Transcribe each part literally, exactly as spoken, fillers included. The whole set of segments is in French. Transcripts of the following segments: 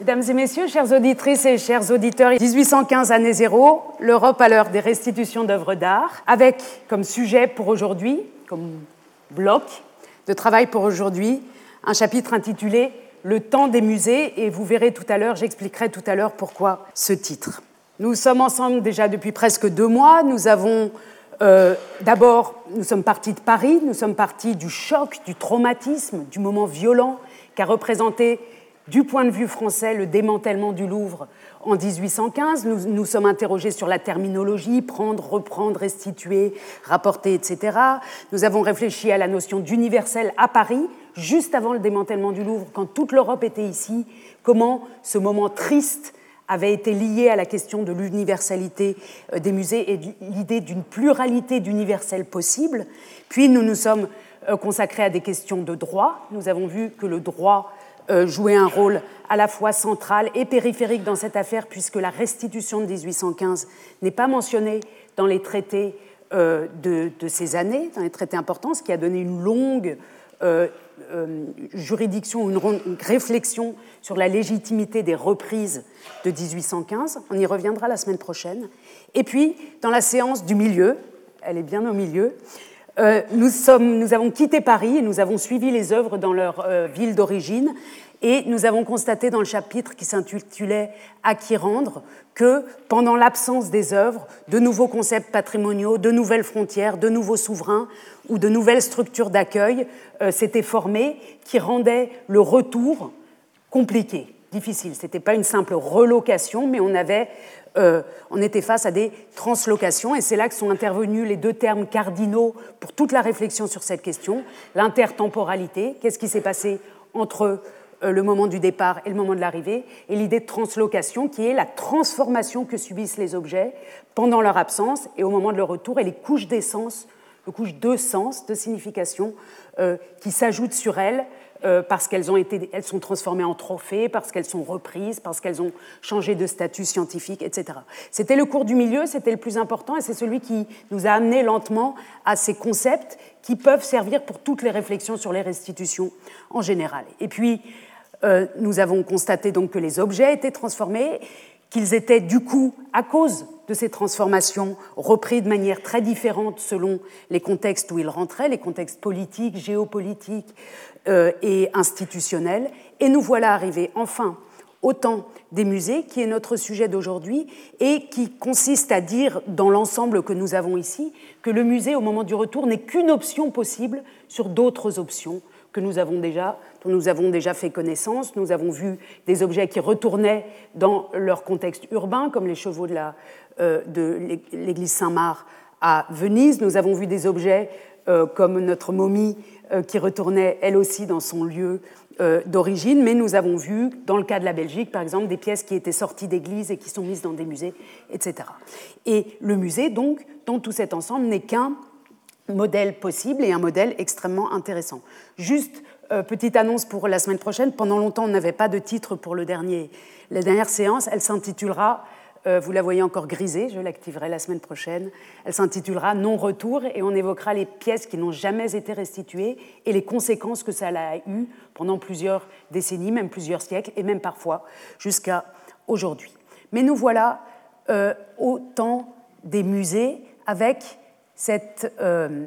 Mesdames et messieurs, chères auditrices et chers auditeurs, dix-huit cent quinze, année zéro, l'Europe à l'heure des restitutions d'œuvres d'art, avec comme sujet pour aujourd'hui, comme bloc de travail pour aujourd'hui, un chapitre intitulé « Le temps des musées » et vous verrez tout à l'heure, j'expliquerai tout à l'heure pourquoi ce titre. Nous sommes ensemble déjà depuis presque deux mois, nous avons euh, d'abord, nous sommes partis de Paris, nous sommes partis du choc, du traumatisme, du moment violent qu'a représenté du point de vue français, le démantèlement du Louvre en dix-huit cent quinze, nous nous sommes interrogés sur la terminologie, prendre, reprendre, restituer, rapporter, et cetera. Nous avons réfléchi à la notion d'universel à Paris, juste avant le démantèlement du Louvre, quand toute l'Europe était ici, comment ce moment triste avait été lié à la question de l'universalité des musées et l'idée d'une pluralité d'universels possibles. Puis nous nous sommes consacrés à des questions de droit. Nous avons vu que le droit jouer un rôle à la fois central et périphérique dans cette affaire, puisque la restitution de dix-huit cent quinze n'est pas mentionnée dans les traités euh, de, de ces années, dans les traités importants, ce qui a donné une longue euh, euh, juridiction, une, une réflexion sur la légitimité des reprises de dix-huit cent quinze. On y reviendra la semaine prochaine. Et puis, dans la séance du milieu, elle est bien au milieu, Euh, nous, sommes, nous avons quitté Paris et nous avons suivi les œuvres dans leur euh, ville d'origine et nous avons constaté dans le chapitre qui s'intitulait « À qui rendre » que pendant l'absence des œuvres, de nouveaux concepts patrimoniaux, de nouvelles frontières, de nouveaux souverains ou de nouvelles structures d'accueil euh, s'étaient formées qui rendaient le retour compliqué, difficile. Ce n'était pas une simple relocation, mais on avait... Euh, on était face à des translocations et c'est là que sont intervenus les deux termes cardinaux pour toute la réflexion sur cette question, l'intertemporalité, qu'est-ce qui s'est passé entre euh, le moment du départ et le moment de l'arrivée, et l'idée de translocation qui est la transformation que subissent les objets pendant leur absence et au moment de leur retour et les couches d'essence, les couches de sens, de signification euh, qui s'ajoutent sur elles Euh, parce qu'elles ont été, elles sont transformées en trophées, parce qu'elles sont reprises, parce qu'elles ont changé de statut scientifique, et cetera. C'était le cours du milieu, c'était le plus important, et c'est celui qui nous a amené lentement à ces concepts qui peuvent servir pour toutes les réflexions sur les restitutions en général. Et puis, euh, nous avons constaté donc que les objets étaient transformés, qu'ils étaient du coup, à cause de ces transformations, repris de manière très différente selon les contextes où ils rentraient, les contextes politiques, géopolitiques euh, et institutionnels. Et nous voilà arrivés enfin au temps des musées, qui est notre sujet d'aujourd'hui, et qui consiste à dire, dans l'ensemble que nous avons ici, que le musée, au moment du retour, n'est qu'une option possible sur d'autres options que nous avons déjà, dont nous avons déjà fait connaissance. Nous avons vu des objets qui retournaient dans leur contexte urbain, comme les chevaux de, la, euh, de l'église Saint-Marc à Venise. Nous avons vu des objets euh, comme notre momie euh, qui retournait elle aussi dans son lieu euh, d'origine, mais nous avons vu, dans le cas de la Belgique, par exemple, des pièces qui étaient sorties d'églises et qui sont mises dans des musées, et cetera. Et le musée, donc, dans tout cet ensemble, n'est qu'un modèle possible et un modèle extrêmement intéressant. Juste, euh, petite annonce pour la semaine prochaine, pendant longtemps on n'avait pas de titre pour le dernier, la dernière séance, elle s'intitulera, euh, vous la voyez encore grisée, je l'activerai la semaine prochaine, elle s'intitulera « Non-retour » et on évoquera les pièces qui n'ont jamais été restituées et les conséquences que ça a eues pendant plusieurs décennies, même plusieurs siècles et même parfois jusqu'à aujourd'hui. Mais nous voilà euh, au temps des musées avec cette euh,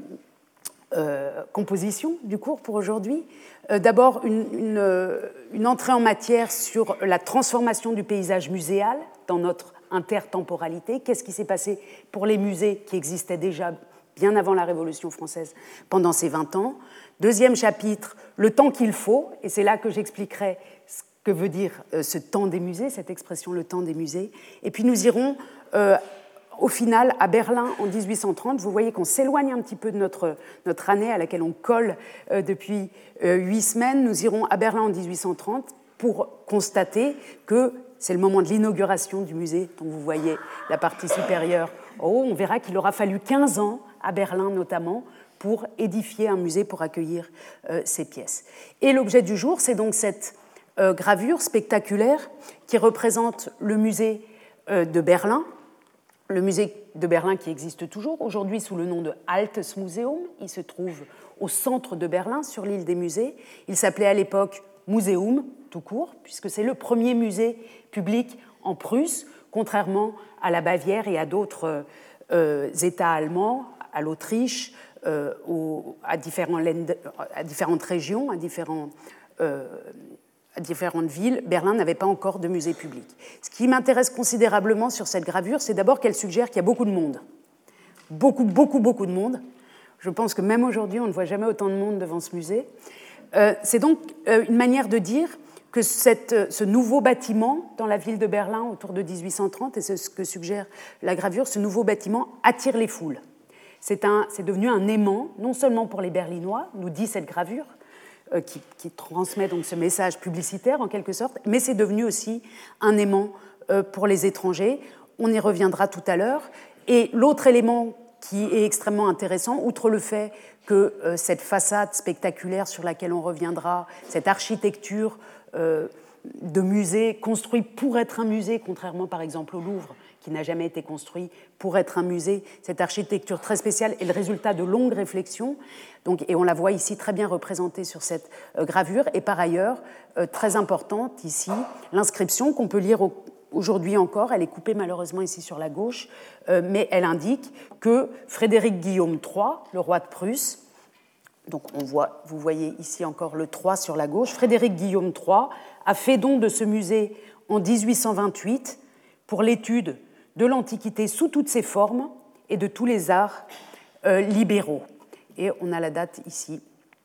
euh, composition du cours pour aujourd'hui. Euh, d'abord, une, une, une entrée en matière sur la transformation du paysage muséal dans notre intertemporalité. Qu'est-ce qui s'est passé pour les musées qui existaient déjà bien avant la Révolution française pendant ces vingt ans. Deuxième chapitre, le temps qu'il faut, et c'est là que j'expliquerai ce que veut dire euh, ce temps des musées, cette expression « le temps des musées ». Et puis nous irons... Euh, Au final, à Berlin, en dix-huit cent trente, vous voyez qu'on s'éloigne un petit peu de notre, notre année à laquelle on colle euh, depuis euh, huit semaines. Nous irons à Berlin en dix-huit cent trente pour constater que c'est le moment de l'inauguration du musée, dont vous voyez la partie supérieure. Oh, on verra qu'il aura fallu quinze ans, à Berlin notamment, pour édifier un musée, pour accueillir euh, ces pièces. Et l'objet du jour, c'est donc cette euh, gravure spectaculaire qui représente le musée euh, de Berlin, le musée de Berlin qui existe toujours, aujourd'hui sous le nom de Altes Museum. Il se trouve au centre de Berlin, sur l'île des musées. Il s'appelait à l'époque Museum, tout court, puisque c'est le premier musée public en Prusse, contrairement à la Bavière et à d'autres euh, États allemands, à l'Autriche, euh, au, à, différents Länder, à différentes régions, à, différents, euh, à différentes villes. Berlin n'avait pas encore de musée public. Ce qui m'intéresse considérablement sur cette gravure, c'est d'abord qu'elle suggère qu'il y a beaucoup de monde. Beaucoup, beaucoup, beaucoup de monde. Je pense que même aujourd'hui, on ne voit jamais autant de monde devant ce musée. Euh, c'est donc euh, une manière de dire que cette, ce nouveau bâtiment dans la ville de Berlin autour de dix-huit cent trente, et c'est ce que suggère la gravure, ce nouveau bâtiment attire les foules. C'est, un, c'est devenu un aimant, non seulement pour les Berlinois, nous dit cette gravure, euh, qui, qui transmet donc ce message publicitaire en quelque sorte, mais c'est devenu aussi un aimant euh, pour les étrangers. On y reviendra tout à l'heure. Et l'autre élément qui est extrêmement intéressant, outre le fait que euh, cette façade spectaculaire sur laquelle on reviendra, cette architecture euh, de musée construit pour être un musée, contrairement par exemple au Louvre, qui n'a jamais été construit pour être un musée, cette architecture très spéciale est le résultat de longues réflexions, donc, et on la voit ici très bien représentée sur cette euh, gravure, et par ailleurs, euh, très importante ici, l'inscription qu'on peut lire au aujourd'hui encore, elle est coupée malheureusement ici sur la gauche, euh, mais elle indique que Frédéric Guillaume trois, le roi de Prusse, donc on voit, vous voyez ici encore le trois sur la gauche, Frédéric Guillaume trois a fait don de ce musée en dix-huit cent vingt-huit pour l'étude de l'Antiquité sous toutes ses formes et de tous les arts euh, libéraux. Et on a la date ici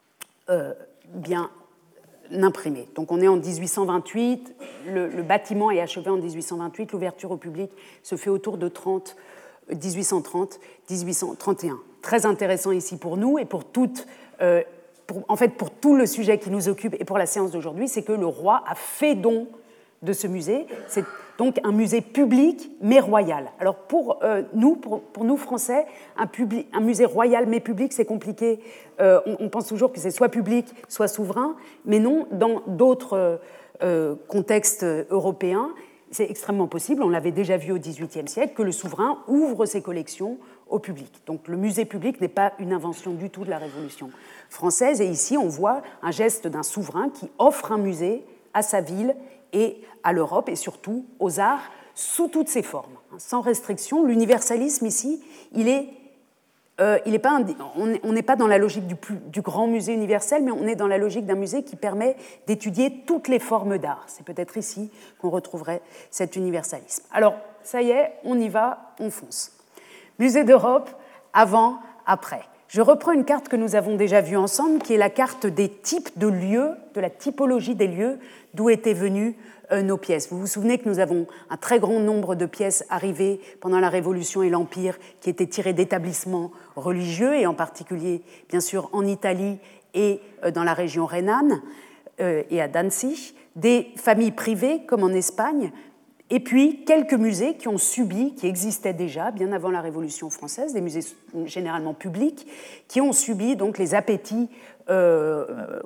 euh, bien imprimé. Donc on est en dix-huit cent vingt-huit, le, le bâtiment est achevé en dix-huit cent vingt-huit, l'ouverture au public se fait autour de trente, dix-huit cent trente, dix-huit cent trente et un. Très intéressant ici pour nous et pour toute, euh, pour, en fait pour tout le sujet qui nous occupe et pour la séance d'aujourd'hui, c'est que le roi a fait don de ce musée. C'est donc un musée public mais royal. Alors pour euh, nous, pour, pour nous Français, un, public, un musée royal mais public, c'est compliqué. Euh, on, on pense toujours que c'est soit public, soit souverain, mais non, dans d'autres euh, contextes européens, c'est extrêmement possible, on l'avait déjà vu au dix-huitième siècle, que le souverain ouvre ses collections au public. Donc le musée public n'est pas une invention du tout de la Révolution française, et ici on voit un geste d'un souverain qui offre un musée à sa ville et à l'Europe, et surtout aux arts, sous toutes ses formes, sans restriction. L'universalisme ici, il est, euh, il est pas un, on n'est pas dans la logique du, plus, du grand musée universel, mais on est dans la logique d'un musée qui permet d'étudier toutes les formes d'art. C'est peut-être ici qu'on retrouverait cet universalisme. Alors, ça y est, on y va, on fonce. Musée d'Europe, avant, après. Je reprends une carte que nous avons déjà vue ensemble, qui est la carte des types de lieux, de la typologie des lieux d'où étaient venues euh, nos pièces. Vous vous souvenez que nous avons un très grand nombre de pièces arrivées pendant la Révolution et l'Empire qui étaient tirées d'établissements religieux, et en particulier, bien sûr, en Italie et euh, dans la région rhénane euh, et à Danzig, des familles privées comme en Espagne, et puis quelques musées qui ont subi, qui existaient déjà bien avant la Révolution française, des musées généralement publics, qui ont subi donc les appétits, euh,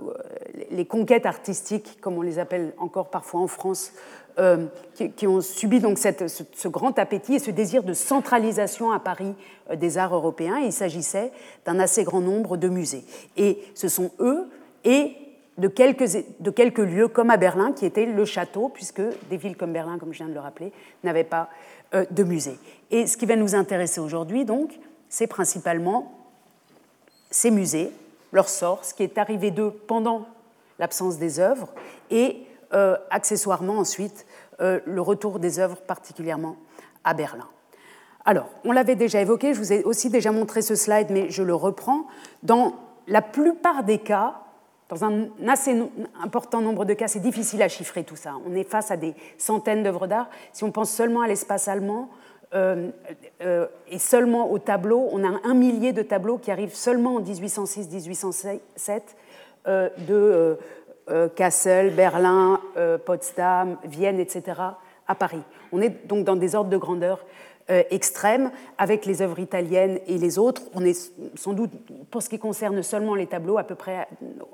les conquêtes artistiques, comme on les appelle encore parfois en France, euh, qui, qui ont subi donc cette, ce, ce grand appétit et ce désir de centralisation à Paris euh, des arts européens. Et il s'agissait d'un assez grand nombre de musées. Et ce sont eux et De quelques, de quelques lieux comme à Berlin, qui était le château, puisque des villes comme Berlin, comme je viens de le rappeler, n'avaient pas euh, de musée. Et ce qui va nous intéresser aujourd'hui, donc, c'est principalement ces musées, leur sort, ce qui est arrivé d'eux pendant l'absence des œuvres, et euh, accessoirement ensuite euh, le retour des œuvres, particulièrement à Berlin. Alors, on l'avait déjà évoqué, je vous ai aussi déjà montré ce slide, mais je le reprends. Dans la plupart des cas, dans un assez important nombre de cas, c'est difficile à chiffrer tout ça. On est face à des centaines d'œuvres d'art. Si on pense seulement à l'espace allemand euh, euh, et seulement aux tableaux, on a un millier de tableaux qui arrivent seulement en dix-huit cent six dix-huit cent sept euh, de euh, euh, Kassel, Berlin, euh, Potsdam, Vienne, et cetera, à Paris. On est donc dans des ordres de grandeur Euh, extrême, avec les œuvres italiennes et les autres. On est sans doute, pour ce qui concerne seulement les tableaux, à peu près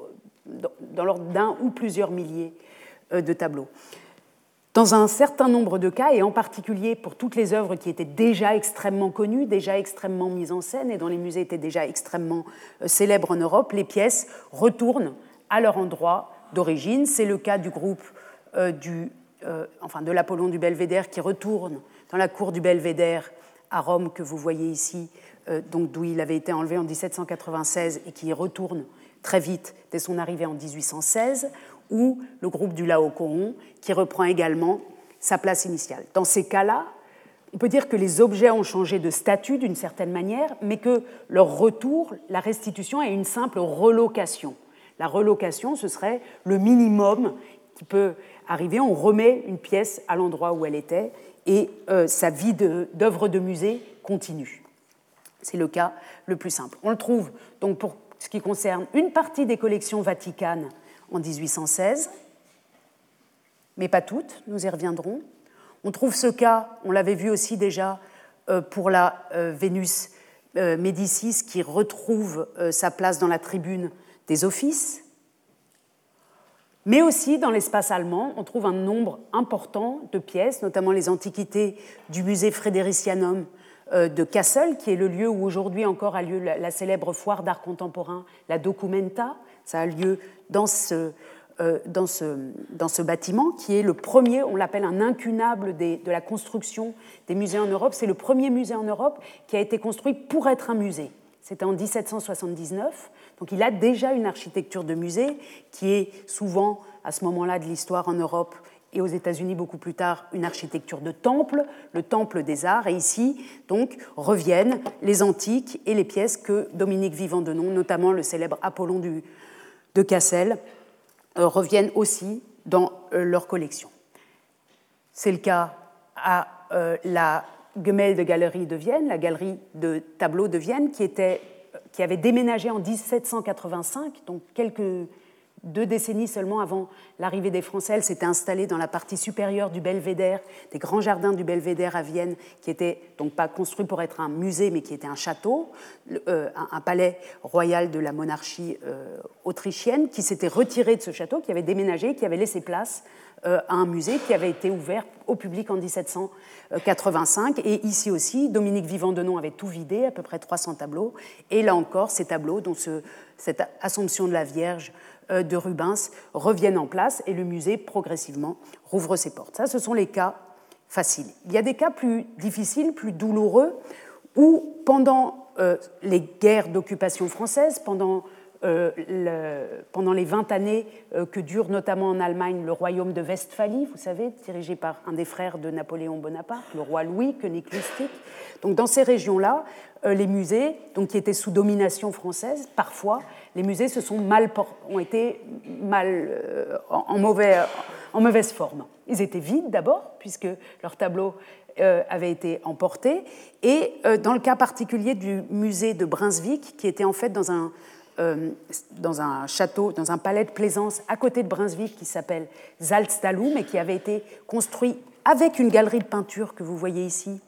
dans l'ordre d'un ou plusieurs milliers euh, de tableaux. Dans un certain nombre de cas, et en particulier pour toutes les œuvres qui étaient déjà extrêmement connues, déjà extrêmement mises en scène, et dont les musées étaient déjà extrêmement euh, célèbres en Europe, les pièces retournent à leur endroit d'origine. C'est le cas du groupe euh, du, euh, enfin, de l'Apollon du Belvédère qui retourne dans la cour du Belvédère à Rome, que vous voyez ici, euh, donc d'où il avait été enlevé en dix-sept cent quatre-vingt-seize et qui y retourne très vite dès son arrivée en dix-huit cent seize, ou le groupe du Laocoon qui reprend également sa place initiale. Dans ces cas-là, on peut dire que les objets ont changé de statut d'une certaine manière, mais que leur retour, la restitution, est une simple relocation. La relocation, ce serait le minimum qui peut arriver. On remet une pièce à l'endroit où elle était et euh, sa vie d'œuvre de, de musée continue. C'est le cas le plus simple. On le trouve donc pour ce qui concerne une partie des collections vaticanes en dix-huit cent seize, mais pas toutes, nous y reviendrons. On trouve ce cas, on l'avait vu aussi déjà euh, pour la euh, Vénus euh, Médicis, qui retrouve euh, sa place dans la tribune des offices. Mais aussi dans l'espace allemand, on trouve un nombre important de pièces, notamment les antiquités du musée Friderizianum euh, de Kassel, qui est le lieu où aujourd'hui encore a lieu la, la célèbre foire d'art contemporain, la Documenta. Ça a lieu dans ce... Dans ce, dans ce bâtiment, qui est le premier, on l'appelle un incunable des, de la construction des musées en Europe. C'est le premier musée en Europe qui a été construit pour être un musée. C'était en dix-sept cent soixante-dix-neuf, donc il a déjà une architecture de musée qui est souvent, à ce moment-là de l'histoire en Europe et aux États-Unis beaucoup plus tard, une architecture de temple, le temple des arts. Et ici, donc, reviennent les antiques et les pièces que Dominique Vivant-Denon, notamment le célèbre Apollon du, de Cassel, reviennent aussi dans leur collection. C'est le cas à euh, la Gemäldegalerie de Vienne, la galerie de tableaux de Vienne, qui, était, qui avait déménagé en dix-sept cent quatre-vingt-cinq, donc quelques deux décennies seulement avant l'arrivée des Français. Elle s'était installée dans la partie supérieure du Belvédère, des grands jardins du Belvédère à Vienne, qui n'étaient donc pas construits pour être un musée, mais qui était un château, euh, un, un palais royal de la monarchie euh, autrichienne, qui s'était retiré de ce château, qui avait déménagé, qui avait laissé place euh, à un musée qui avait été ouvert au public en dix-sept cent quatre-vingt-cinq. Et ici aussi, Dominique Vivant-Denon avait tout vidé, à peu près trois cents tableaux. Et là encore, ces tableaux, dont ce, cette Assomption de la Vierge de Rubens, reviennent en place et le musée, progressivement, rouvre ses portes. Ça, ce sont les cas faciles. Il y a des cas plus difficiles, plus douloureux, où pendant euh, les guerres d'occupation française, pendant, euh, le, pendant les vingt années euh, que dure notamment en Allemagne le royaume de Westphalie, vous savez, dirigé par un des frères de Napoléon Bonaparte, le roi Louis, König Lustig. Donc dans ces régions-là, euh, les musées, donc, qui étaient sous domination française, parfois, les musées se sont mal, ont été mal, euh, en, mauvais, en mauvaise forme. Ils étaient vides d'abord, puisque leurs tableaux euh, avaient été emportés. Et euh, dans le cas particulier du musée de Brunswick, qui était en fait dans un, euh, dans un château, dans un palais de plaisance à côté de Brunswick, qui s'appelle Salzstallum, et qui avait été construit avec une galerie de peinture que vous voyez ici,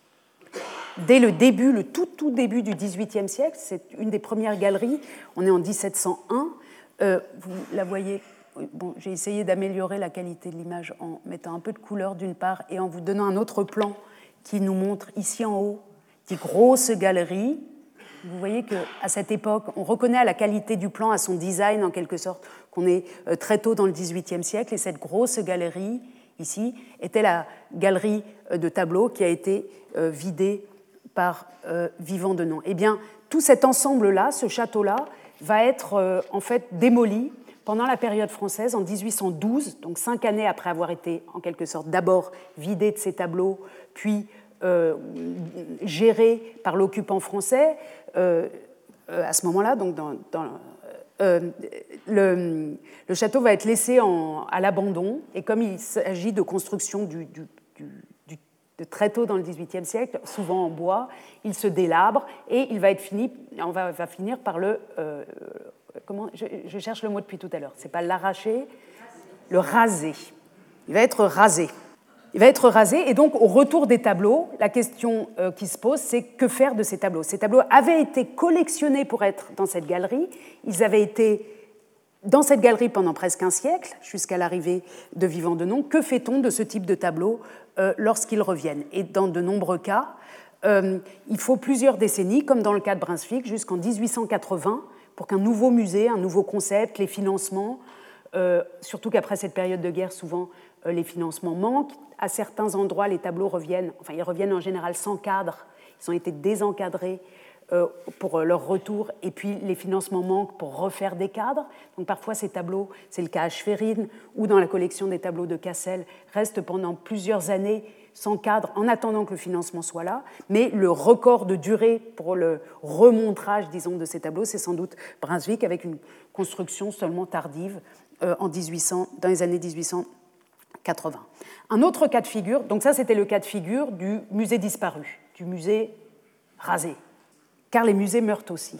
dès le début, le tout, tout début du dix-huitième siècle. C'est une des premières galeries. On est en dix-sept cent un. Euh, vous la voyez. Bon, j'ai essayé d'améliorer la qualité de l'image en mettant un peu de couleur d'une part et en vous donnant un autre plan qui nous montre ici en haut des grosses galeries. Vous voyez qu'à cette époque, on reconnaît à la qualité du plan, à son design en quelque sorte, qu'on est très tôt dans le dix-huitième siècle. Et cette grosse galerie, ici, était la galerie de tableaux qui a été euh, vidée par euh, Vivant-Denon. Eh bien, tout cet ensemble-là, ce château-là, va être euh, en fait démoli pendant la période française en dix-huit cent douze, donc cinq années après avoir été en quelque sorte d'abord vidé de ses tableaux, puis euh, géré par l'occupant français. Euh, euh, à ce moment-là, donc dans, dans, euh, le, le château va être laissé en, à l'abandon, et comme il s'agit de construction du, du, du de très tôt dans le dix-huitième siècle, souvent en bois, il se délabre et il va être fini, on va, va finir par le, euh, comment, je, je cherche le mot depuis tout à l'heure, c'est pas l'arracher, le raser. Il va être rasé. Il va être rasé et donc au retour des tableaux, la question euh, qui se pose, c'est que faire de ces tableaux ? Ces tableaux avaient été collectionnés pour être dans cette galerie, ils avaient été dans cette galerie pendant presque un siècle, jusqu'à l'arrivée de Vivant-Denon. Que fait-on de ce type de tableaux euh, lorsqu'ils reviennent ? Et dans de nombreux cas, euh, il faut plusieurs décennies, comme dans le cas de Brunswick, jusqu'en dix-huit cent quatre-vingts, pour qu'un nouveau musée, un nouveau concept, les financements euh, surtout qu'après cette période de guerre, souvent, euh, les financements manquent. À certains endroits, les tableaux reviennent, enfin, ils reviennent en général sans cadre, ils ont été désencadrés euh, pour leur retour, et puis les financements manquent pour refaire des cadres. Donc parfois, ces tableaux, c'est le cas à Schwerin, ou dans la collection des tableaux de Cassel, restent pendant plusieurs années sans cadre, en attendant que le financement soit là. Mais le record de durée pour le remontrage, disons, de ces tableaux, c'est sans doute Brunswick, avec une construction seulement tardive euh, en mille huit cents, dans les années mille huit cent quatre-vingts. Un autre cas de figure, donc ça c'était le cas de figure du musée disparu, du musée rasé, car les musées meurent aussi.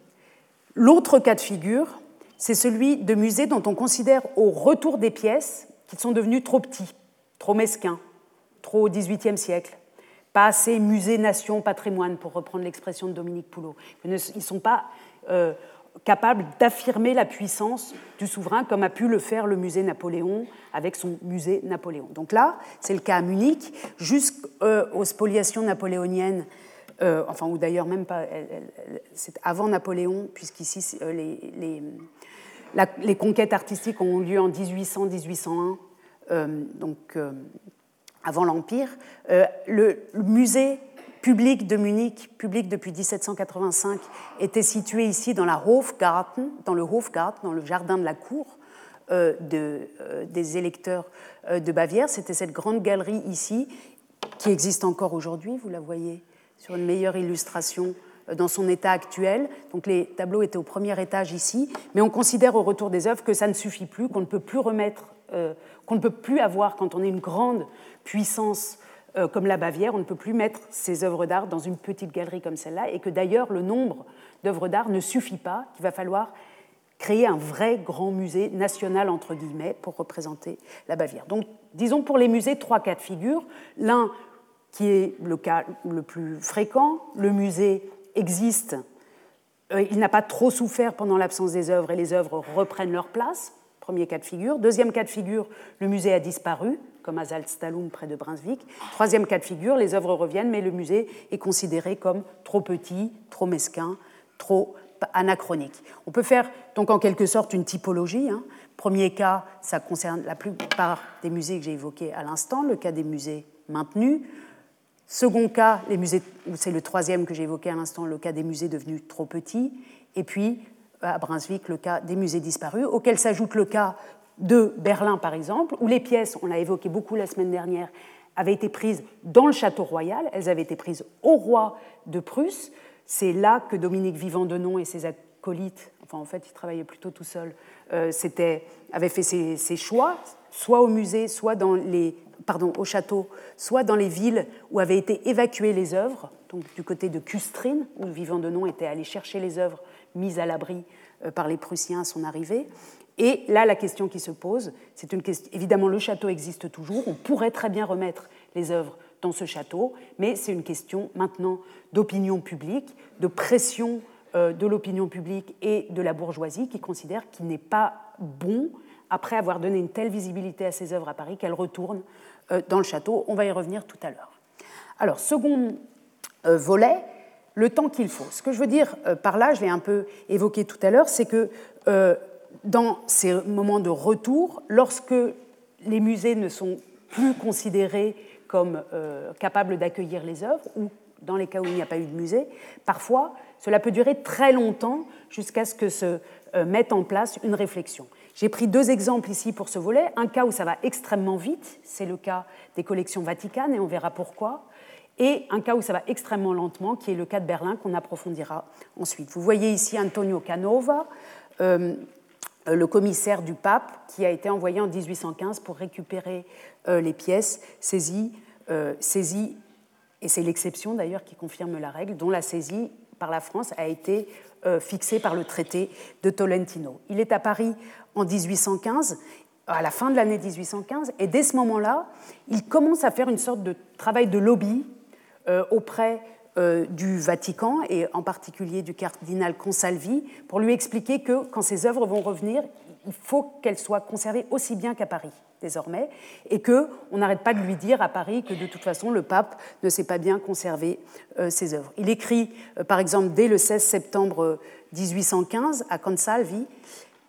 L'autre cas de figure, c'est celui de musées dont on considère au retour des pièces qu'ils sont devenus trop petits, trop mesquins, trop au dix-huitième siècle, pas assez musée, nation, patrimoine, pour reprendre l'expression de Dominique Poulot. Ils ne sont pas euh, capables d'affirmer la puissance du souverain, comme a pu le faire le musée Napoléon avec son musée Napoléon. Donc là, c'est le cas à Munich, jusqu'aux spoliations napoléoniennes, euh, enfin, ou d'ailleurs même pas, elle, elle, c'est avant Napoléon, puisqu'ici, euh, les, les, la, les conquêtes artistiques ont eu lieu en dix-huit cents à dix-huit cent un, euh, donc... Euh, avant l'Empire, euh, le, le musée public de Munich, public depuis dix-sept cent quatre-vingt-cinq, était situé ici dans la Hofgarten, dans le Hofgarten, dans le jardin de la cour euh, de, euh, des électeurs euh, de Bavière. C'était cette grande galerie ici, qui existe encore aujourd'hui, vous la voyez sur une meilleure illustration euh, dans son état actuel. Donc les tableaux étaient au premier étage ici, mais on considère au retour des œuvres que ça ne suffit plus, qu'on ne peut plus remettre, euh, qu'on ne peut plus avoir, quand on est une grande puissance euh, comme la Bavière, on ne peut plus mettre ces œuvres d'art dans une petite galerie comme celle-là, et que d'ailleurs le nombre d'œuvres d'art ne suffit pas, qu'il va falloir créer un vrai grand musée national, entre guillemets, pour représenter la Bavière. Donc, disons pour les musées, trois cas de figure. L'un qui est le cas le plus fréquent, le musée existe, euh, il n'a pas trop souffert pendant l'absence des œuvres et les œuvres reprennent leur place, premier cas de figure. Deuxième cas de figure, le musée a disparu, comme à Salzstallum près de Brunswick. Troisième cas de figure, les œuvres reviennent, mais le musée est considéré comme trop petit, trop mesquin, trop anachronique. On peut faire donc en quelque sorte une typologie. Hein. Premier cas, ça concerne la plupart des musées que j'ai évoqués à l'instant, le cas des musées maintenus. Second cas, les musées, c'est le troisième que j'ai évoqué à l'instant, le cas des musées devenus trop petits. Et puis, à Brunswick, le cas des musées disparus, auquel s'ajoute le cas de Berlin, par exemple, où les pièces, on l'a évoqué beaucoup la semaine dernière, avaient été prises dans le château royal, elles avaient été prises au roi de Prusse. C'est là que Dominique Vivant-Denon et ses acolytes, enfin en fait il travaillait plutôt tout seul, euh, avaient fait ses, ses choix, soit au musée, soit dans les, pardon, au château, soit dans les villes où avaient été évacuées les œuvres, donc du côté de Küstrin, où Vivant-Denon était allé chercher les œuvres mises à l'abri euh, par les Prussiens à son arrivée. Et là, la question qui se pose, c'est une question. Évidemment, le château existe toujours. On pourrait très bien remettre les œuvres dans ce château, mais c'est une question maintenant d'opinion publique, de pression euh, de l'opinion publique et de la bourgeoisie qui considère qu'il n'est pas bon, après avoir donné une telle visibilité à ces œuvres à Paris, qu'elles retournent euh, dans le château. On va y revenir tout à l'heure. Alors, second euh, volet, le temps qu'il faut. Ce que je veux dire euh, par là, je l'ai un peu évoqué tout à l'heure, c'est que euh, dans ces moments de retour, lorsque les musées ne sont plus considérés comme euh, capables d'accueillir les œuvres, ou dans les cas où il n'y a pas eu de musée, parfois, cela peut durer très longtemps jusqu'à ce que se euh, mette en place une réflexion. J'ai pris deux exemples ici pour ce volet. Un cas où ça va extrêmement vite, c'est le cas des collections vaticanes, et on verra pourquoi, et un cas où ça va extrêmement lentement, qui est le cas de Berlin, qu'on approfondira ensuite. Vous voyez ici Antonio Canova, euh, le commissaire du pape, qui a été envoyé en dix-huit cent quinze pour récupérer euh, les pièces saisies, euh, saisies, et c'est l'exception d'ailleurs qui confirme la règle, dont la saisie par la France a été euh, fixée par le traité de Tolentino. Il est à Paris en dix-huit cent quinze, à la fin de l'année dix-huit cent quinze, et dès ce moment-là, il commence à faire une sorte de travail de lobby euh, auprès Euh, du Vatican, et en particulier du cardinal Consalvi, pour lui expliquer que quand ces œuvres vont revenir, il faut qu'elles soient conservées aussi bien qu'à Paris, désormais, et qu'on n'arrête pas de lui dire à Paris que de toute façon, le pape ne sait pas bien conserver euh, ses œuvres. Il écrit, euh, par exemple, dès le seize septembre dix-huit cent quinze, à Consalvi,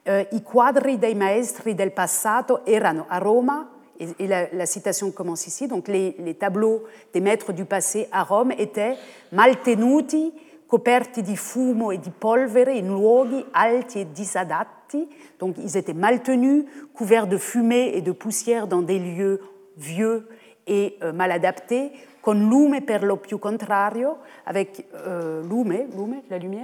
Euh, I quadri dei maestri del passato erano a Roma, et, et la, la citation commence ici, donc les, les tableaux des maîtres du passé à Rome étaient mal tenuti, coperti di fumo e di polvere in luoghi alti e disadatti, donc ils étaient mal tenus, couverts de fumée et de poussière dans des lieux vieux et euh, mal adaptés, con lume per lo più contrario, avec euh, lume, lume, la lumière,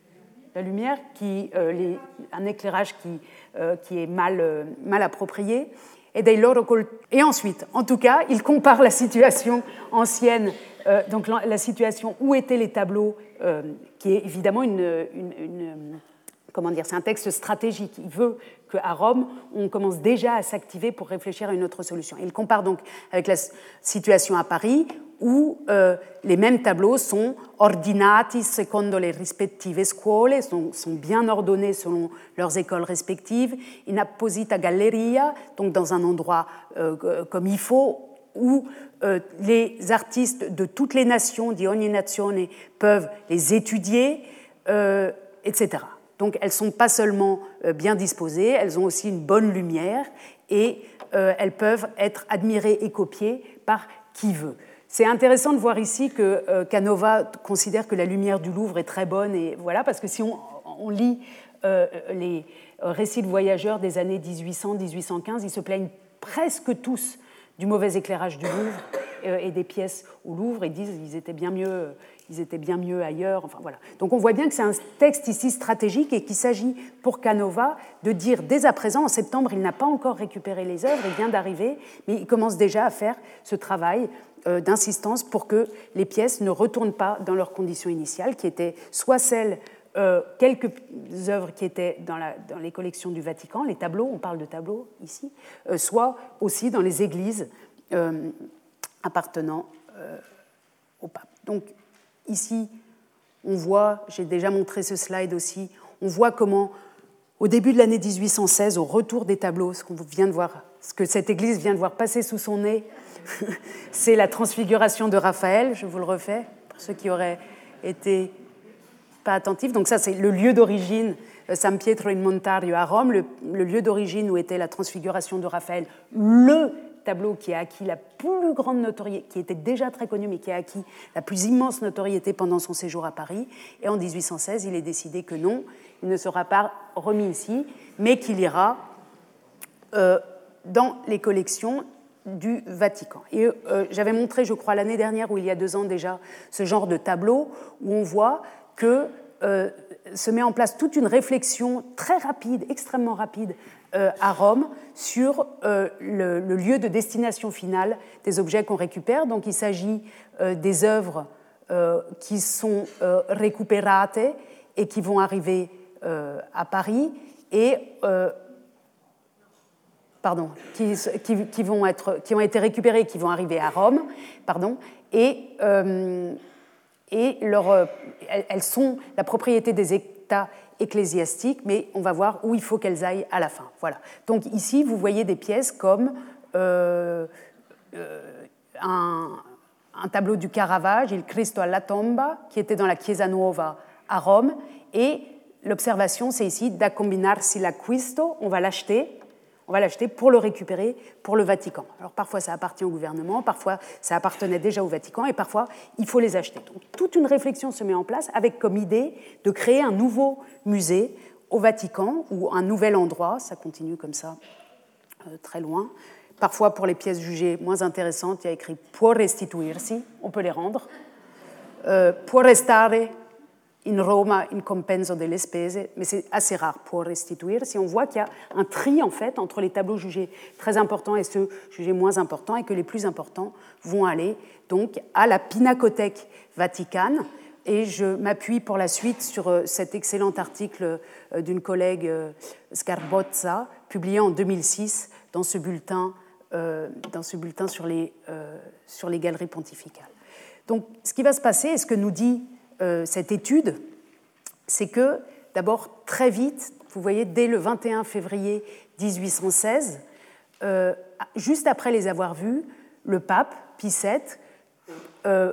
la lumière, qui, euh, les, un éclairage qui, euh, qui est mal, euh, mal approprié. Et, dei loro col... et ensuite, en tout cas, il compare la situation ancienne, euh, donc la, la situation où étaient les tableaux, euh, qui est évidemment une, une, une comment dire, c'est un texte stratégique. Il veut qu'à Rome, on commence déjà à s'activer pour réfléchir à une autre solution. Il compare donc avec la situation à Paris, où euh, les mêmes tableaux sont ordinati secondo le rispettive scuole, sont, sont bien ordonnés selon leurs écoles respectives, in apposita galleria, donc dans un endroit euh, comme il faut, où euh, les artistes de toutes les nations, di ogni nazione, peuvent les étudier, euh, et cetera. Donc elles ne sont pas seulement euh, bien disposées, elles ont aussi une bonne lumière et euh, elles peuvent être admirées et copiées par qui veut. C'est intéressant de voir ici que euh, Canova considère que la lumière du Louvre est très bonne, et voilà, parce que si on, on lit euh, les récits de voyageurs des années dix-huit cents à dix-huit cent quinze, ils se plaignent presque tous du mauvais éclairage du Louvre euh, et des pièces au Louvre, et disent qu'ils étaient bien mieux, ils étaient bien mieux ailleurs. Enfin, voilà. Donc on voit bien que c'est un texte ici stratégique et qu'il s'agit pour Canova de dire dès à présent, en septembre, il n'a pas encore récupéré les œuvres, il vient d'arriver, mais il commence déjà à faire ce travail euh, d'insistance pour que les pièces ne retournent pas dans leurs conditions initiales, qui étaient soit celles, euh, quelques œuvres qui étaient dans, la, dans les collections du Vatican, les tableaux, on parle de tableaux ici, euh, soit aussi dans les églises euh, appartenant euh, au pape. Donc ici, on voit, j'ai déjà montré ce slide aussi, on voit comment, au début de l'année dix-huit cent seize, au retour des tableaux, ce qu'on vient de voir, ce que cette église vient de voir passer sous son nez, c'est la transfiguration de Raphaël, je vous le refais, pour ceux qui auraient été pas attentifs. Donc ça, c'est le lieu d'origine, San Pietro in Montario à Rome, le, le lieu d'origine où était la transfiguration de Raphaël, le tableau qui a acquis la plus grande notoriété, qui était déjà très connu, mais qui a acquis la plus immense notoriété pendant son séjour à Paris. Et en dix-huit cent seize, il est décidé que non, il ne sera pas remis ici, mais qu'il ira euh, dans les collections du Vatican. Et euh, j'avais montré, je crois, l'année dernière, ou il y a deux ans déjà, ce genre de tableau où on voit que euh, se met en place toute une réflexion très rapide, extrêmement rapide, euh, à Rome sur euh, le, le lieu de destination finale des objets qu'on récupère. Donc il s'agit euh, des œuvres euh, qui sont euh, récupérate et qui vont arriver euh, à Paris et euh, pardon, qui, qui, qui, vont être, qui ont été récupérées et qui vont arriver à Rome, pardon, et, euh, et leur, elles, elles sont la propriété des États ecclésiastiques, mais on va voir où il faut qu'elles aillent à la fin. Voilà. Donc ici, vous voyez des pièces comme euh, euh, un, un tableau du Caravage, Il Cristo alla tomba, qui était dans la Chiesa Nuova à Rome, et l'observation, c'est ici, da combinarsi l'acquisto, on va l'acheter, on va l'acheter pour le récupérer pour le Vatican. Alors parfois ça appartient au gouvernement, parfois ça appartenait déjà au Vatican et parfois il faut les acheter. Donc toute une réflexion se met en place avec comme idée de créer un nouveau musée au Vatican ou un nouvel endroit, ça continue comme ça euh, très loin. Parfois pour les pièces jugées moins intéressantes, il y a écrit « può restituirsi », on peut les rendre, euh, « può restare in Roma in compenso delle spese », mais c'est assez rare pour restituer. Si on voit qu'il y a un tri en fait entre les tableaux jugés très importants et ceux jugés moins importants, et que les plus importants vont aller donc à la Pinacothèque Vaticane. Et je m'appuie pour la suite sur cet excellent article d'une collègue Scarbozza, publié en deux mille six dans ce bulletin, euh, dans ce bulletin sur les, euh, sur les galeries pontificales. Donc, ce qui va se passer, et ce que nous dit Euh, cette étude, c'est que, d'abord, très vite, vous voyez, dès le vingt et un février dix-huit cent seize, euh, juste après les avoir vus, le pape, Pie sept, euh,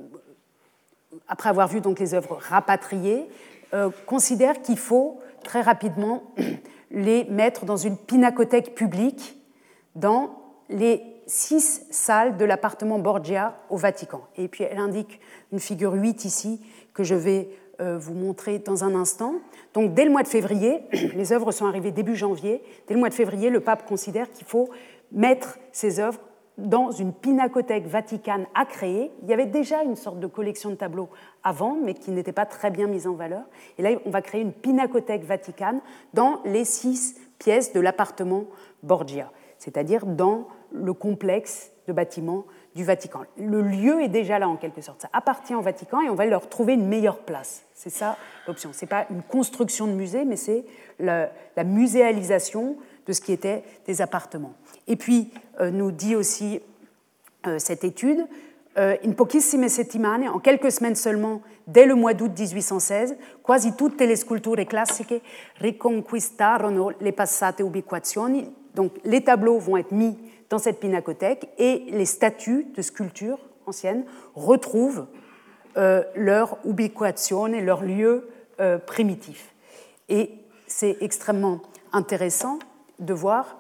après avoir vu donc les œuvres rapatriées, euh, considère qu'il faut très rapidement les mettre dans une pinacothèque publique dans les six salles de l'appartement Borgia au Vatican. Et puis elle indique une figure huit ici que je vais euh, vous montrer dans un instant. Donc dès le mois de février, les œuvres sont arrivées début janvier, dès le mois de février, le pape considère qu'il faut mettre ces œuvres dans une pinacothèque vaticane à créer. Il y avait déjà une sorte de collection de tableaux avant, mais qui n'était pas très bien mise en valeur. Et là, on va créer une pinacothèque vaticane dans les six pièces de l'appartement Borgia, c'est-à-dire dans le complexe de bâtiments du Vatican. Le lieu est déjà là, en quelque sorte. Ça appartient au Vatican et on va leur trouver une meilleure place. C'est ça l'option. Ce n'est pas une construction de musée, mais c'est la, la muséalisation de ce qui était des appartements. Et puis, euh, nous dit aussi euh, cette étude, euh, in pochissime settimane, en quelques semaines seulement, dès le mois d'août dix-huit cent seize, quasi tutte le sculture classiche riconquistarono le passate ubiquazioni. Donc, les tableaux vont être mis dans cette pinacothèque et les statues de sculptures anciennes retrouvent euh, leur ubiquazione, leur lieu euh, primitif. Et c'est extrêmement intéressant de voir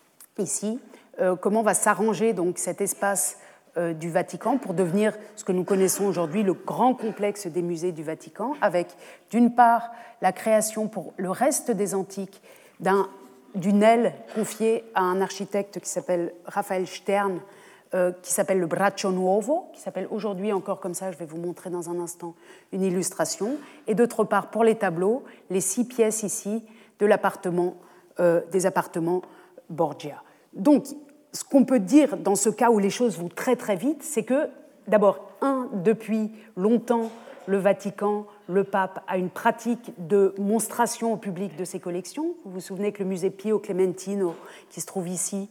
ici euh, comment va s'arranger donc cet espace euh, du Vatican pour devenir ce que nous connaissons aujourd'hui le grand complexe des musées du Vatican, avec d'une part la création pour le reste des antiques d'un, d'une aile confiée à un architecte qui s'appelle Raphaël Stern, euh, qui s'appelle le Braccio Nuovo, qui s'appelle aujourd'hui encore comme ça, je vais vous montrer dans un instant une illustration, et d'autre part pour les tableaux, les six pièces ici de l'appartement, euh, des appartements Borgia. Donc, ce qu'on peut dire dans ce cas où les choses vont très très vite, c'est que, d'abord, un, depuis longtemps, le Vatican, le pape, a une pratique de monstration au public de ses collections. Vous vous souvenez que le musée Pio Clementino, qui se trouve ici,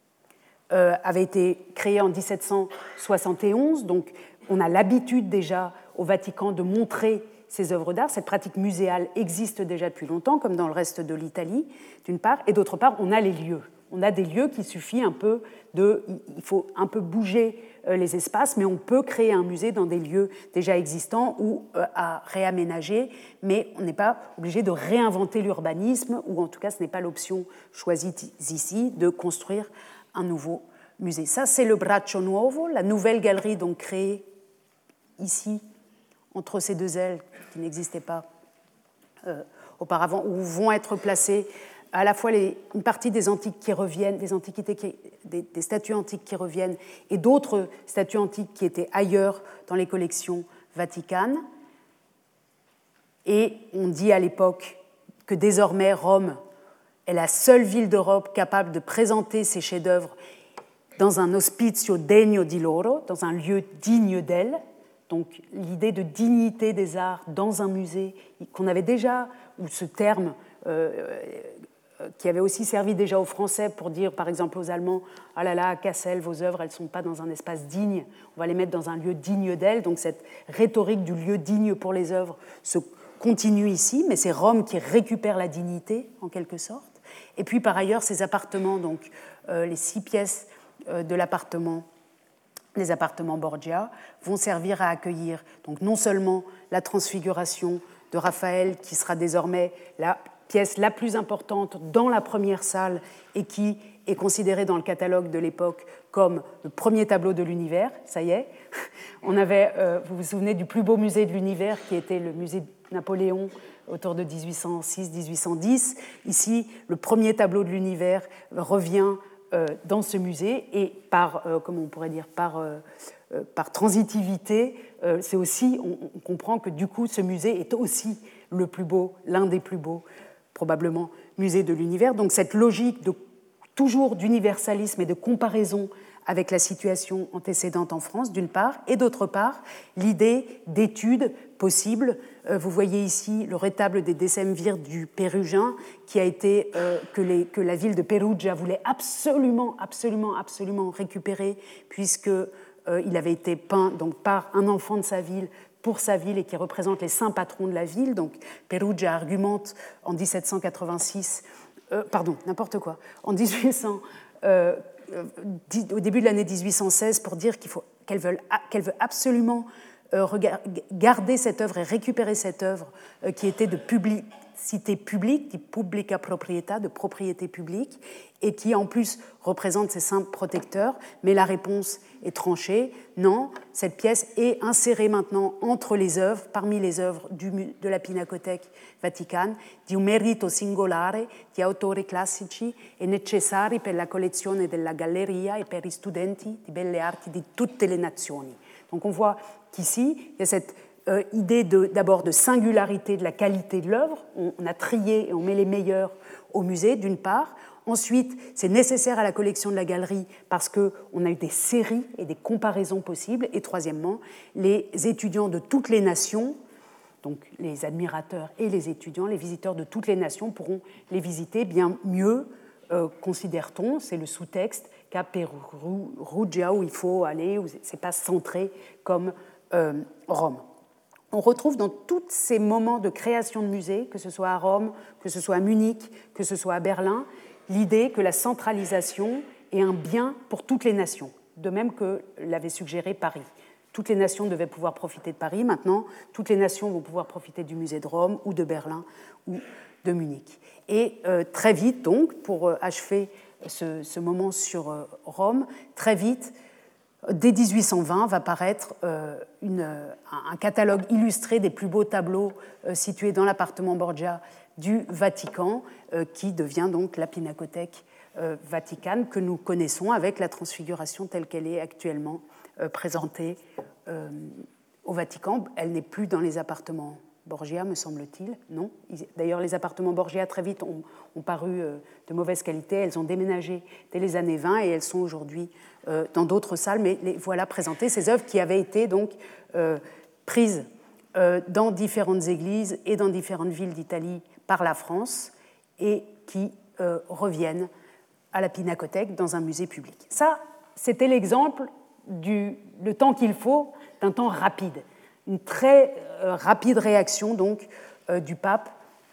euh, avait été créé en dix-sept cent soixante et onze, donc on a l'habitude déjà au Vatican de montrer ces œuvres d'art. Cette pratique muséale existe déjà depuis longtemps, comme dans le reste de l'Italie, d'une part, et d'autre part, on a les lieux. On a des lieux qui suffit un peu de... Il faut un peu bouger les espaces, mais on peut créer un musée dans des lieux déjà existants ou à réaménager, mais on n'est pas obligé de réinventer l'urbanisme, ou en tout cas, ce n'est pas l'option choisie ici, de construire un nouveau musée. Ça, c'est le Braccio Nuovo, la nouvelle galerie donc créée ici, entre ces deux ailes qui n'existaient pas euh, auparavant, où vont être placées à la fois les, une partie des antiques qui reviennent, des antiquités, qui, des, des statues antiques qui reviennent, et d'autres statues antiques qui étaient ailleurs dans les collections vaticanes. Et on dit à l'époque que désormais Rome est la seule ville d'Europe capable de présenter ses chefs-d'œuvre dans un hospizio degno di loro, dans un lieu digne d'elle. Donc l'idée de dignité des arts dans un musée, qu'on avait déjà, ou ce terme euh, qui avait aussi servi déjà aux Français pour dire, par exemple, aux Allemands, « Ah là là, à Cassel, vos œuvres, elles ne sont pas dans un espace digne, on va les mettre dans un lieu digne d'elles. » Donc cette rhétorique du lieu digne pour les œuvres se continue ici, mais c'est Rome qui récupère la dignité, en quelque sorte. Et puis, par ailleurs, ces appartements, donc euh, les six pièces euh, de l'appartement, les appartements Borgia, vont servir à accueillir donc non seulement la transfiguration de Raphaël, qui sera désormais la pièce la plus importante dans la première salle et qui est considérée dans le catalogue de l'époque comme le premier tableau de l'univers, ça y est. On avait, euh, vous vous souvenez du plus beau musée de l'univers qui était le musée de Napoléon autour de dix-huit cent six dix-huit cent dix. Ici, le premier tableau de l'univers revient euh, dans ce musée et par, euh, comment on pourrait dire, par, euh, euh, par transitivité, euh, c'est aussi, on, on comprend que du coup, ce musée est aussi le plus beau, l'un des plus beaux, probablement, musées de l'univers. Donc cette logique de, toujours d'universalisme et de comparaison avec la situation antécédente en France, d'une part, et d'autre part, l'idée d'études possibles. Euh, vous voyez ici le rétable des décemvirs du Pérugin, qui a été, euh, que, les, que la ville de Perugia voulait absolument, absolument, absolument récupérer, puisqu'il euh, avait été peint donc, par un enfant de sa ville, pour sa ville et qui représente les saints patrons de la ville. Donc Perugia argumente en dix-sept cent quatre-vingt-six, euh, pardon, n'importe quoi, en dix-huit cents, euh, au début de l'année dix-huit cent seize pour dire qu'il faut, qu'elle, veut, qu'elle veut absolument euh, garder cette œuvre et récupérer cette œuvre euh, qui était de publi- capacité publique, die publica proprietà, de propriété publique, et qui en plus représente ces saints protecteurs, mais la réponse est tranchée. Non, cette pièce est insérée maintenant entre les œuvres, parmi les œuvres du, de la Pinacothèque Vaticane, di un merito singolare di autori classici e necessari per la collezione della galleria e per i studenti di belle arti di tutte le nazioni. Donc on voit qu'ici, il y a cette euh, idée de, d'abord de singularité de la qualité de l'œuvre. On, on a trié et on met les meilleurs au musée, d'une part. Ensuite, c'est nécessaire à la collection de la galerie parce qu'on a eu des séries et des comparaisons possibles. Et troisièmement, les étudiants de toutes les nations, donc les admirateurs et les étudiants, les visiteurs de toutes les nations pourront les visiter bien mieux, euh, considère-t-on, c'est le sous-texte, qu'à Perugia où il faut aller, où ce n'est pas centré comme euh, Rome. On retrouve dans tous ces moments de création de musées, que ce soit à Rome, que ce soit à Munich, que ce soit à Berlin, l'idée que la centralisation est un bien pour toutes les nations, de même que l'avait suggéré Paris. Toutes les nations devaient pouvoir profiter de Paris. Maintenant, toutes les nations vont pouvoir profiter du musée de Rome ou de Berlin ou de Munich. Et euh, très vite, donc, pour euh, achever ce, ce moment sur euh, Rome, très vite, dès dix-huit cent vingt, va paraître euh, une, un catalogue illustré des plus beaux tableaux euh, situés dans l'appartement Borgia du Vatican, euh, qui devient donc la Pinacothèque euh, Vaticane que nous connaissons avec la transfiguration telle qu'elle est actuellement euh, présentée euh, au Vatican. Elle n'est plus dans les appartements Borgia, me semble-t-il. Non. D'ailleurs, les appartements Borgia, très vite, ont, ont paru euh, de mauvaise qualité. Elles ont déménagé dès les années vingt et elles sont aujourd'hui euh, dans d'autres salles. Mais les voilà présentées, ces œuvres qui avaient été donc euh, prises euh, dans différentes églises et dans différentes villes d'Italie par la France et qui euh, reviennent à la Pinacothèque dans un musée public. Ça, c'était l'exemple du le temps qu'il faut d'un temps rapide. Une très euh, rapide réaction donc euh, du pape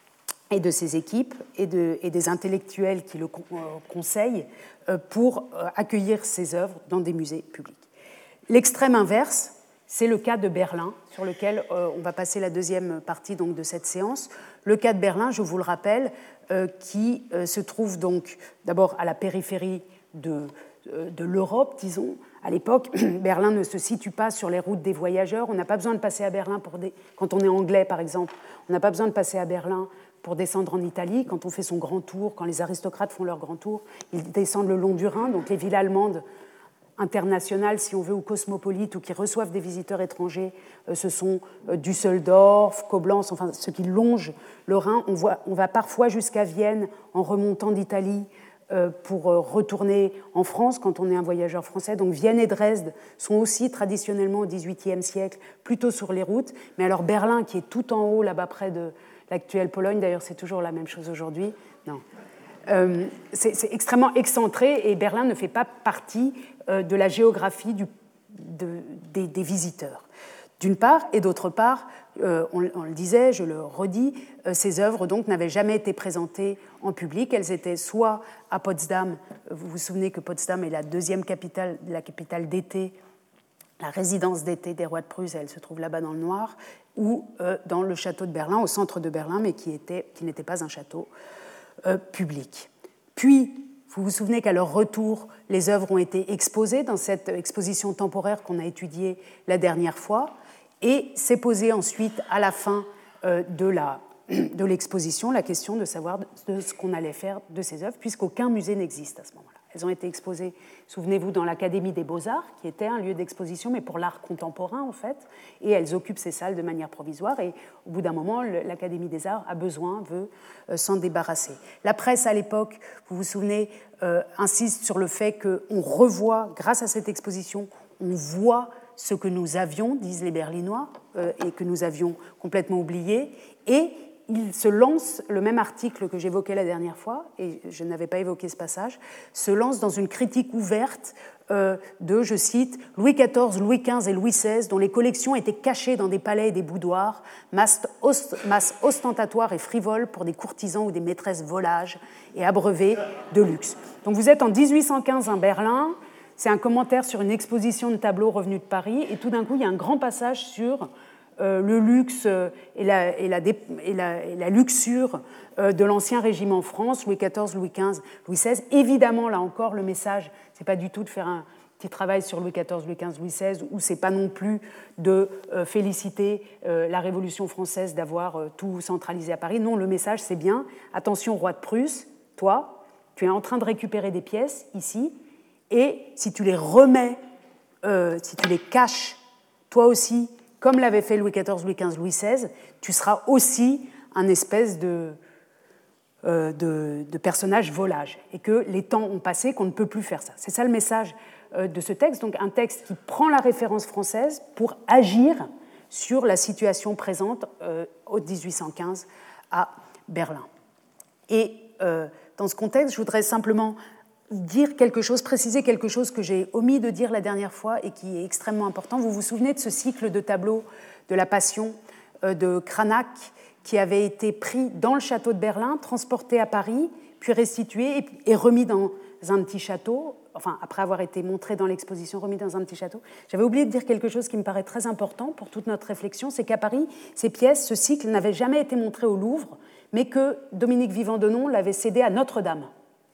et de ses équipes et, de, et des intellectuels qui le con, euh, conseillent euh, pour euh, accueillir ces œuvres dans des musées publics. L'extrême inverse, c'est le cas de Berlin, sur lequel euh, on va passer la deuxième partie donc, de cette séance. Le cas de Berlin, je vous le rappelle, euh, qui euh, se trouve donc d'abord à la périphérie de, euh, de l'Europe, disons. À l'époque, Berlin ne se situe pas sur les routes des voyageurs. On n'a pas besoin de passer à Berlin pour des... quand on est anglais, par exemple. On n'a pas besoin de passer à Berlin pour descendre en Italie. Quand on fait son grand tour, quand les aristocrates font leur grand tour, ils descendent le long du Rhin. Donc les villes allemandes internationales, si on veut, ou cosmopolites, ou qui reçoivent des visiteurs étrangers, euh, ce sont euh, Düsseldorf, Koblenz, enfin ceux qui longent le Rhin. On, voit, on va parfois jusqu'à Vienne en remontant d'Italie pour retourner en France quand on est un voyageur français. Donc Vienne et Dresde sont aussi traditionnellement au dix-huitième siècle plutôt sur les routes. Mais alors Berlin, qui est tout en haut, là-bas près de l'actuelle Pologne, d'ailleurs c'est toujours la même chose aujourd'hui, non. Euh, c'est, c'est extrêmement excentré et Berlin ne fait pas partie euh, de la géographie du, de, des, des visiteurs. D'une part, et d'autre part, euh, on, on le disait, je le redis, euh, ces œuvres donc n'avaient jamais été présentées en public. Elles étaient soit à Potsdam, vous vous souvenez que Potsdam est la deuxième capitale, la capitale d'été, la résidence d'été des rois de Prusse, elle se trouve là-bas dans le noir, ou euh, dans le château de Berlin, au centre de Berlin, mais qui, était, qui n'était pas un château euh, public. Puis, vous vous souvenez qu'à leur retour, les œuvres ont été exposées dans cette exposition temporaire qu'on a étudiée la dernière fois, et s'est posée ensuite, à la fin euh, de, la, de l'exposition, la question de savoir de ce qu'on allait faire de ces œuvres, puisqu'aucun musée n'existe à ce moment-là. Elles ont été exposées, souvenez-vous, dans l'Académie des Beaux-Arts, qui était un lieu d'exposition, mais pour l'art contemporain, en fait, et elles occupent ces salles de manière provisoire, et au bout d'un moment, l'Académie des Arts a besoin, veut euh, s'en débarrasser. La presse, à l'époque, vous vous souvenez, euh, insiste sur le fait qu'on revoit, grâce à cette exposition, on voit ce que nous avions, disent les Berlinois, euh, et que nous avions complètement oublié, et il se lance, le même article que j'évoquais la dernière fois, et je n'avais pas évoqué ce passage, se lance dans une critique ouverte euh, de, je cite, « Louis quatorze, Louis quinze et Louis seize, dont les collections étaient cachées dans des palais et des boudoirs, masse, ost, masse ostentatoire et frivole pour des courtisans ou des maîtresses volages et abreuvés de luxe. » Donc vous êtes en dix-huit cent quinze à Berlin, c'est un commentaire sur une exposition de tableaux revenus de Paris, et tout d'un coup, il y a un grand passage sur euh, le luxe et la, et la, et la, et la luxure euh, de l'ancien régime en France, Louis quatorze, Louis quinze, Louis seize. Évidemment, là encore, le message, ce n'est pas du tout de faire un petit travail sur Louis quatorze, Louis quinze, Louis seize, ou ce n'est pas non plus de euh, féliciter euh, la Révolution française d'avoir euh, tout centralisé à Paris. Non, le message, c'est bien, attention, roi de Prusse, toi, tu es en train de récupérer des pièces ici, et si tu les remets, euh, si tu les caches, toi aussi, comme l'avaient fait Louis quatorze, Louis quinze, Louis seize, tu seras aussi un espèce de, euh, de, de personnage volage, et que les temps ont passé, qu'on ne peut plus faire ça. C'est ça le message euh, de ce texte, donc un texte qui prend la référence française pour agir sur la situation présente euh, au dix-huit cent quinze à Berlin. Et euh, dans ce contexte, je voudrais simplement dire quelque chose, préciser quelque chose que j'ai omis de dire la dernière fois et qui est extrêmement important. Vous vous souvenez de ce cycle de tableaux de la Passion euh, de Cranach qui avait été pris dans le château de Berlin, transporté à Paris, puis restitué et, et remis dans un petit château, enfin, après avoir été montré dans l'exposition, remis dans un petit château. J'avais oublié de dire quelque chose qui me paraît très important pour toute notre réflexion, c'est qu'à Paris, ces pièces, ce cycle n'avait jamais été montré au Louvre, mais que Dominique Vivant-Denon l'avait cédé à Notre-Dame.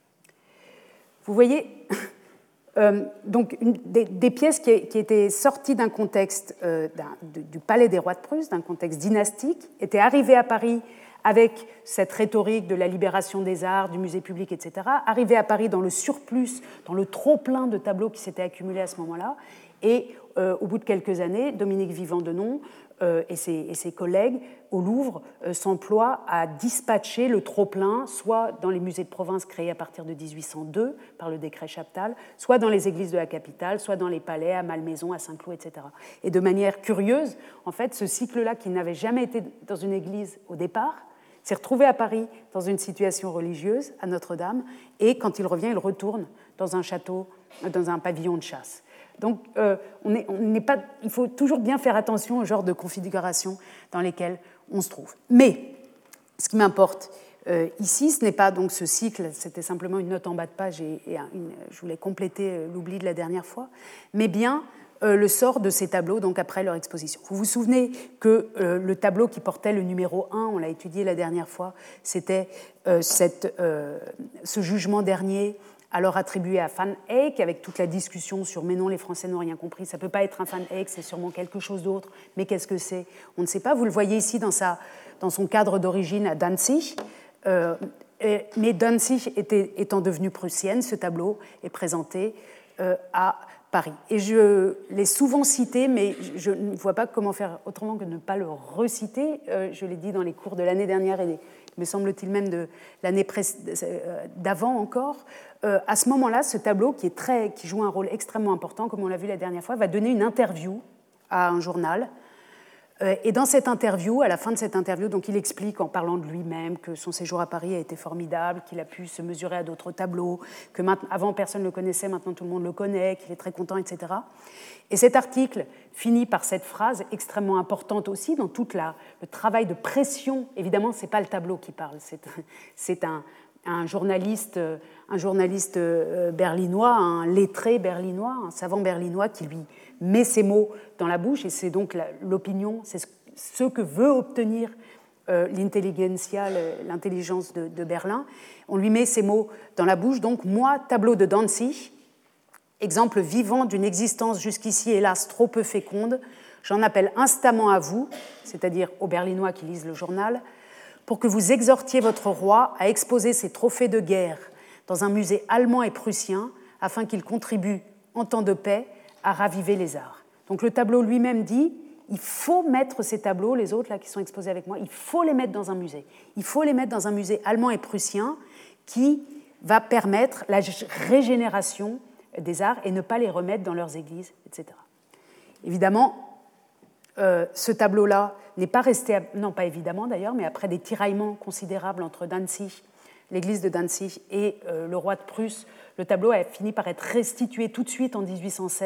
Vous voyez, euh, donc une, des, des pièces qui, qui étaient sorties d'un contexte euh, d'un, de, du palais des rois de Prusse, d'un contexte dynastique, étaient arrivées à Paris avec cette rhétorique de la libération des arts, du musée public, et cetera, arrivées à Paris dans le surplus, dans le trop-plein de tableaux qui s'étaient accumulés à ce moment-là, et euh, au bout de quelques années, Dominique Vivant-Denon euh, et, ses, et ses collègues au Louvre euh, s'emploient à dispatcher le trop-plein, soit dans les musées de province créés à partir de dix-huit cent deux par le décret Chaptal, soit dans les églises de la capitale, soit dans les palais, à Malmaison, à Saint-Cloud, et cetera. Et de manière curieuse, en fait, ce cycle-là, qui n'avait jamais été dans une église au départ, s'est retrouvé à Paris dans une situation religieuse, à Notre-Dame, et quand il revient, il retourne dans un château, dans un pavillon de chasse. Donc, euh, on est, on n'est pas, il faut toujours bien faire attention au genre de configuration dans lesquelles on se trouve. Mais, ce qui m'importe euh, ici, ce n'est pas donc ce cycle, c'était simplement une note en bas de page, et, et une, je voulais compléter l'oubli de la dernière fois, mais bien euh, le sort de ces tableaux donc après leur exposition. Vous vous souvenez que euh, le tableau qui portait le numéro un, on l'a étudié la dernière fois, c'était euh, cette, euh, ce jugement dernier, alors attribué à Van Eyck, avec toute la discussion sur « mais non, les Français n'ont rien compris, ça ne peut pas être un Van Eyck, c'est sûrement quelque chose d'autre, mais qu'est-ce que c'est ?» On ne sait pas, vous le voyez ici dans, sa, dans son cadre d'origine à Danzig, euh, et, mais Danzig était, étant devenue prussienne, ce tableau est présenté euh, à Paris. Et je l'ai souvent cité, mais je ne vois pas comment faire autrement que de ne pas le reciter. Euh, je l'ai dit dans les cours de l'année dernière et me semble-t-il même de l'année d'avant encore. Euh, à ce moment-là, ce tableau, qui, est très, qui joue un rôle extrêmement important, comme on l'a vu la dernière fois, va donner une interview à un journal. Euh, et dans cette interview, à la fin de cette interview, donc il explique en parlant de lui-même que son séjour à Paris a été formidable, qu'il a pu se mesurer à d'autres tableaux, que avant personne ne le connaissait, maintenant tout le monde le connaît, qu'il est très content, et cetera. Et cet article finit par cette phrase extrêmement importante aussi dans tout la, le travail de pression. Évidemment, ce n'est pas le tableau qui parle, c'est, c'est un, un journaliste, un journaliste berlinois, un lettré berlinois, un savant berlinois qui lui met ces mots dans la bouche, et c'est donc la, l'opinion, c'est ce que veut obtenir euh, l'intelligentsia, l'intelligence de, de Berlin. On lui met ces mots dans la bouche. Donc, moi, tableau de Danzig, exemple vivant d'une existence jusqu'ici, hélas, trop peu féconde, j'en appelle instamment à vous, c'est-à-dire aux Berlinois qui lisent le journal, pour que vous exhortiez votre roi à exposer ses trophées de guerre dans un musée allemand et prussien, afin qu'il contribue, en temps de paix, à raviver les arts. Donc le tableau lui-même dit, il faut mettre ces tableaux, les autres là qui sont exposés avec moi, il faut les mettre dans un musée. Il faut les mettre dans un musée allemand et prussien qui va permettre la régénération des arts et ne pas les remettre dans leurs églises, et cetera. Évidemment, euh, ce tableau-là n'est pas resté, à, non pas évidemment d'ailleurs, mais après des tiraillements considérables entre Danzig, l'église de Danzig et euh, le roi de Prusse, le tableau a fini par être restitué tout de suite en dix-huit cent seize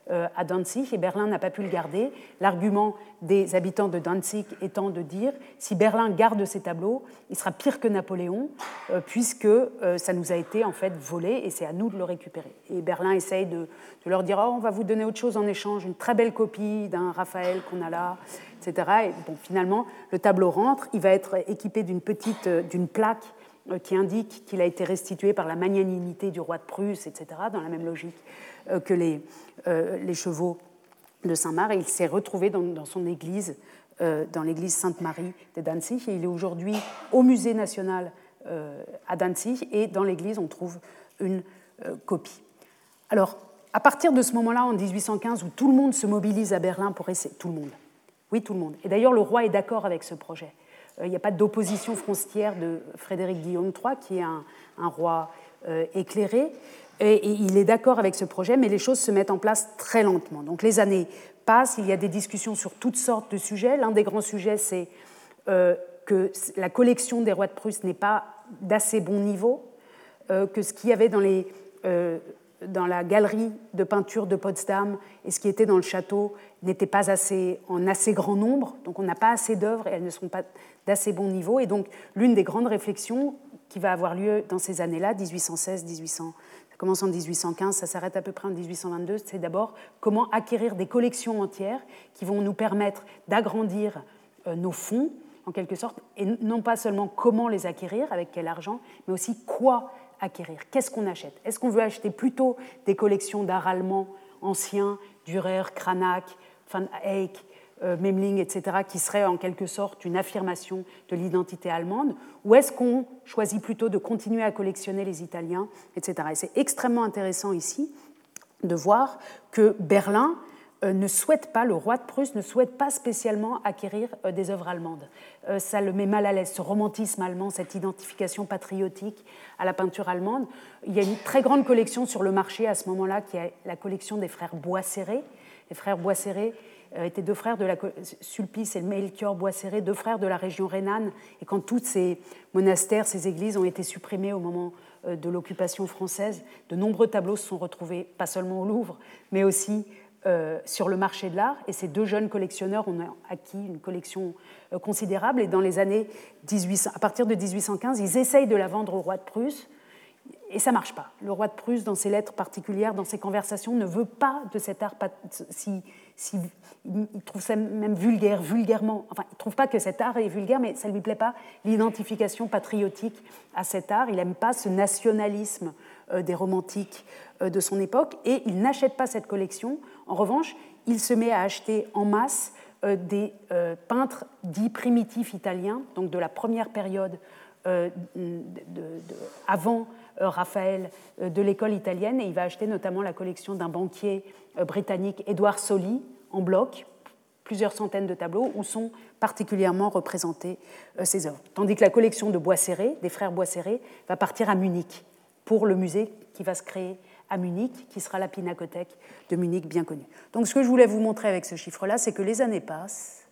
euh, à Danzig et Berlin n'a pas pu le garder. L'argument des habitants de Danzig étant de dire si Berlin garde ces tableaux, il sera pire que Napoléon euh, puisque euh, ça nous a été en fait volé et c'est à nous de le récupérer. Et Berlin essaye de, de leur dire oh, on va vous donner autre chose en échange, une très belle copie d'un Raphaël qu'on a là, et cetera. Et bon, finalement, le tableau rentre, il va être équipé d'une petite, euh, d'une plaque euh, qui indique qu'il a été restitué par la magnanimité du roi de Prusse, et cetera, dans la même logique euh, que les, euh, les chevaux de Saint-Marc. Et il s'est retrouvé dans, dans son église, euh, dans l'église Sainte-Marie de Danzig. Et il est aujourd'hui au musée national euh, à Danzig. Et dans l'église, on trouve une euh, copie. Alors, à partir de ce moment-là, en dix-huit cent quinze, où tout le monde se mobilise à Berlin pour essayer... Tout le monde. Oui, tout le monde. Et d'ailleurs, le roi est d'accord avec ce projet. Il n'y a pas d'opposition frontière de Frédéric Guillaume trois, qui est un, un roi euh, éclairé, et, et il est d'accord avec ce projet, mais les choses se mettent en place très lentement. Donc les années passent, il y a des discussions sur toutes sortes de sujets. L'un des grands sujets, c'est euh, que la collection des rois de Prusse n'est pas d'assez bon niveau, euh, que ce qu'il y avait dans, les, euh, dans la galerie de peinture de Potsdam et ce qui était dans le château n'était pas assez, en assez grand nombre, donc on n'a pas assez d'œuvres et elles ne sont pas d'assez bon niveau. Et donc l'une des grandes réflexions qui va avoir lieu dans ces années-là, dix-huit cent seize, dix-huit cents, ça commence en dix-huit cent quinze, ça s'arrête à peu près en dix-huit cent vingt-deux, c'est d'abord comment acquérir des collections entières qui vont nous permettre d'agrandir euh, nos fonds, en quelque sorte, et non pas seulement comment les acquérir, avec quel argent, mais aussi quoi acquérir, qu'est-ce qu'on achète. Est-ce qu'on veut acheter plutôt des collections d'art allemand anciens, Dürer, Cranach, Van Eyck, euh, Memling, et cetera, qui seraient en quelque sorte une affirmation de l'identité allemande, ou est-ce qu'on choisit plutôt de continuer à collectionner les Italiens, et cetera. Et c'est extrêmement intéressant ici de voir que Berlin euh, ne souhaite pas, le roi de Prusse ne souhaite pas spécialement acquérir euh, des œuvres allemandes. Euh, ça le met mal à l'aise, ce romantisme allemand, cette identification patriotique à la peinture allemande. Il y a une très grande collection sur le marché à ce moment-là, qui est la collection des frères Boisseré. Les frères Boisseré euh, étaient deux frères de la Sulpice et Melchior Boisseré, deux frères de la région rhénane. Et quand tous ces monastères, ces églises ont été supprimés au moment euh, de l'occupation française, de nombreux tableaux se sont retrouvés, pas seulement au Louvre, mais aussi euh, sur le marché de l'art. Et ces deux jeunes collectionneurs ont acquis une collection euh, considérable. Et dans les années dix-huit cents, à partir de dix-huit cent quinze, ils essayent de la vendre au roi de Prusse. Et ça ne marche pas. Le roi de Prusse, dans ses lettres particulières, dans ses conversations, ne veut pas de cet art. Si, si, il trouve ça même vulgaire, vulgairement. Enfin, il ne trouve pas que cet art est vulgaire, mais ça ne lui plaît pas l'identification patriotique à cet art. Il n'aime pas ce nationalisme euh, des romantiques euh, de son époque. Et il n'achète pas cette collection. En revanche, il se met à acheter en masse euh, des euh, peintres dits primitifs italiens, donc de la première période euh, de, de, de, avant Raphaël de l'école italienne, et il va acheter notamment la collection d'un banquier britannique, Édouard Soli, en bloc, plusieurs centaines de tableaux où sont particulièrement représentées ses œuvres. Tandis que la collection de Boisseré, des frères Boisseré, va partir à Munich pour le musée qui va se créer à Munich, qui sera la Pinakothèque de Munich bien connue. Donc ce que je voulais vous montrer avec ce chiffre-là, c'est que les années passent.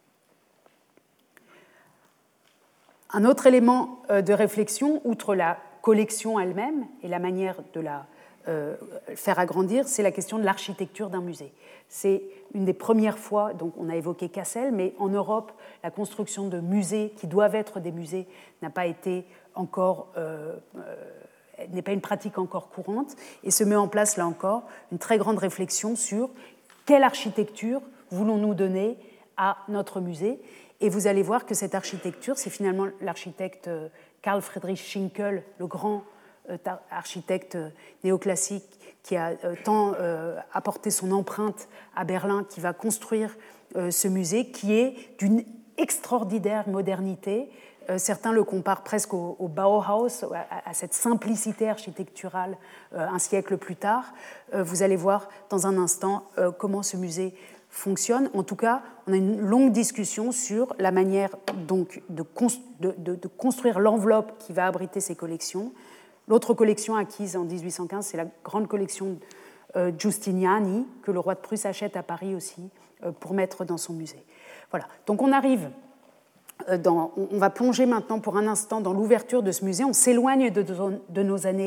Un autre élément de réflexion, outre la collection elle-même et la manière de la euh, faire agrandir, c'est la question de l'architecture d'un musée. C'est une des premières fois, donc on a évoqué Cassel, mais en Europe, la construction de musées qui doivent être des musées n'a pas été encore, euh, euh, n'est pas une pratique encore courante, et se met en place là encore une très grande réflexion sur quelle architecture voulons-nous donner à notre musée. Et vous allez voir que cette architecture, c'est finalement l'architecte Karl Friedrich Schinkel, le grand euh, architecte euh, néoclassique qui a euh, tant euh, apporté son empreinte à Berlin, qui va construire euh, ce musée, qui est d'une extraordinaire modernité. Euh, certains le comparent presque au, au Bauhaus, à, à cette simplicité architecturale euh, un siècle plus tard. Euh, vous allez voir dans un instant euh, comment ce musée fonctionne. En tout cas, on a une longue discussion sur la manière donc, de, const- de, de, de construire l'enveloppe qui va abriter ces collections. L'autre collection acquise en dix-huit cent quinze, c'est la grande collection euh, Giustiniani, que le roi de Prusse achète à Paris aussi euh, pour mettre dans son musée. Voilà. Donc on arrive, euh, dans, on va plonger maintenant pour un instant dans l'ouverture de ce musée. On s'éloigne de, de, de nos années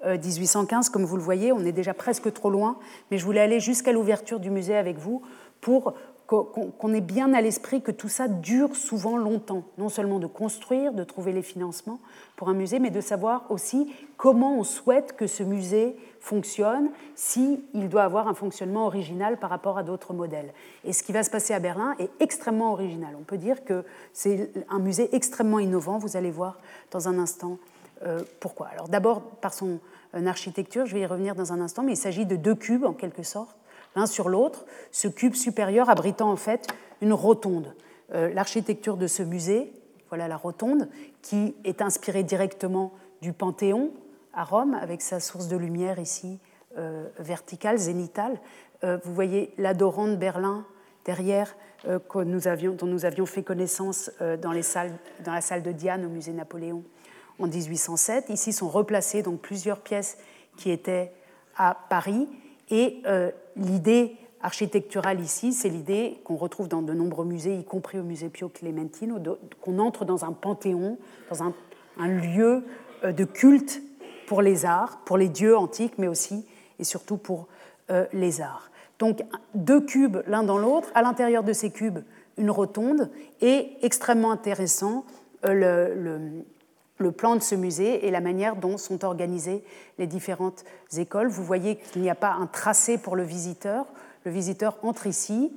euh, dix-huit cent quinze, comme vous le voyez, on est déjà presque trop loin, mais je voulais aller jusqu'à l'ouverture du musée avec vous pour qu'on ait bien à l'esprit que tout ça dure souvent longtemps, non seulement de construire, de trouver les financements pour un musée, mais de savoir aussi comment on souhaite que ce musée fonctionne, s'il doit avoir un fonctionnement original par rapport à d'autres modèles. Et ce qui va se passer à Berlin est extrêmement original. On peut dire que c'est un musée extrêmement innovant, vous allez voir dans un instant euh, pourquoi. Alors d'abord par son architecture, je vais y revenir dans un instant, mais il s'agit de deux cubes en quelque sorte, l'un sur l'autre, ce cube supérieur abritant en fait une rotonde. Euh, l'architecture de ce musée, voilà la rotonde, qui est inspirée directement du Panthéon à Rome, avec sa source de lumière ici euh, verticale, zénitale. Euh, vous voyez l'adorant de Berlin derrière, euh, que nous avions, dont nous avions fait connaissance euh, dans, les salles, dans la salle de Diane au musée Napoléon en dix-huit cent sept. Ici sont replacées donc plusieurs pièces qui étaient à Paris. Et euh, l'idée architecturale ici, c'est l'idée qu'on retrouve dans de nombreux musées, y compris au musée Pio Clementino, qu'on entre dans un panthéon, dans un, un lieu de culte pour les arts, pour les dieux antiques, mais aussi et surtout pour euh, les arts. Donc deux cubes l'un dans l'autre, à l'intérieur de ces cubes, une rotonde, et extrêmement intéressant, euh, le, le le plan de ce musée et la manière dont sont organisées les différentes écoles. Vous voyez qu'il n'y a pas un tracé pour le visiteur. Le visiteur entre ici,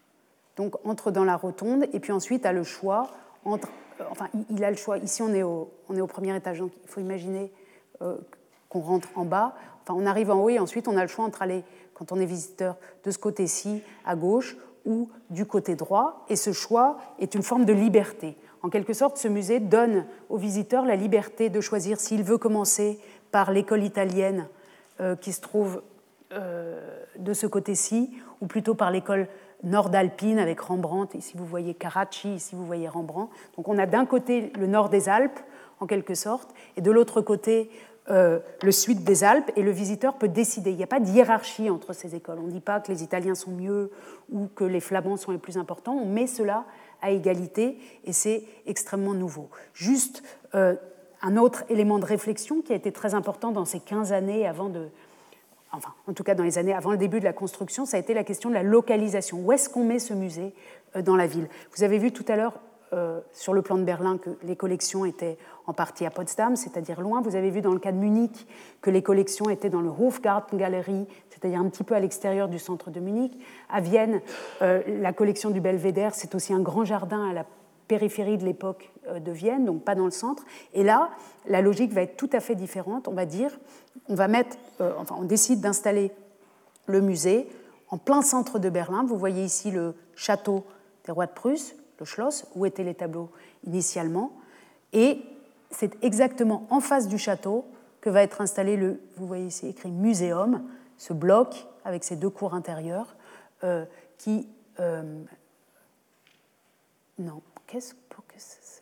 donc entre dans la rotonde, et puis ensuite a le choix entre... Enfin, il a le choix. Ici, on est au, on est au premier étage, donc il faut imaginer euh, qu'on rentre en bas. Enfin, on arrive en haut et ensuite on a le choix entre aller, quand on est visiteur, de ce côté-ci, à gauche, ou du côté droit. Et ce choix est une forme de liberté. En quelque sorte, ce musée donne aux visiteurs la liberté de choisir s'il veut commencer par l'école italienne euh, qui se trouve euh, de ce côté-ci, ou plutôt par l'école nord-alpine avec Rembrandt. Ici, vous voyez Carracci, ici, vous voyez Rembrandt. Donc, on a d'un côté le nord des Alpes, en quelque sorte, et de l'autre côté, euh, le sud des Alpes, et le visiteur peut décider. Il n'y a pas de hiérarchie entre ces écoles. On ne dit pas que les Italiens sont mieux ou que les Flamands sont les plus importants. On met cela à égalité, et c'est extrêmement nouveau. Juste euh, un autre élément de réflexion qui a été très important dans ces quinze années avant de... Enfin, en tout cas dans les années avant le début de la construction, ça a été la question de la localisation. Où est-ce qu'on met ce musée euh, dans la ville ? Vous avez vu tout à l'heure euh, sur le plan de Berlin que les collections étaient en partie à Potsdam, c'est-à-dire loin. Vous avez vu dans le cas de Munich que les collections étaient dans le Hofgartengalerie, c'est-à-dire un petit peu à l'extérieur du centre de Munich. À Vienne, euh, la collection du Belvédère, c'est aussi un grand jardin à la périphérie de l'époque de Vienne, donc pas dans le centre. Et là, la logique va être tout à fait différente. On va dire, on va mettre, euh, enfin, on décide d'installer le musée en plein centre de Berlin. Vous voyez ici le château des rois de Prusse, le Schloss, où étaient les tableaux initialement. Et c'est exactement en face du château que va être installé le, vous voyez ici écrit muséum, ce bloc avec ses deux cours intérieures euh, qui... Euh, non, qu'est-ce que c'est ça ?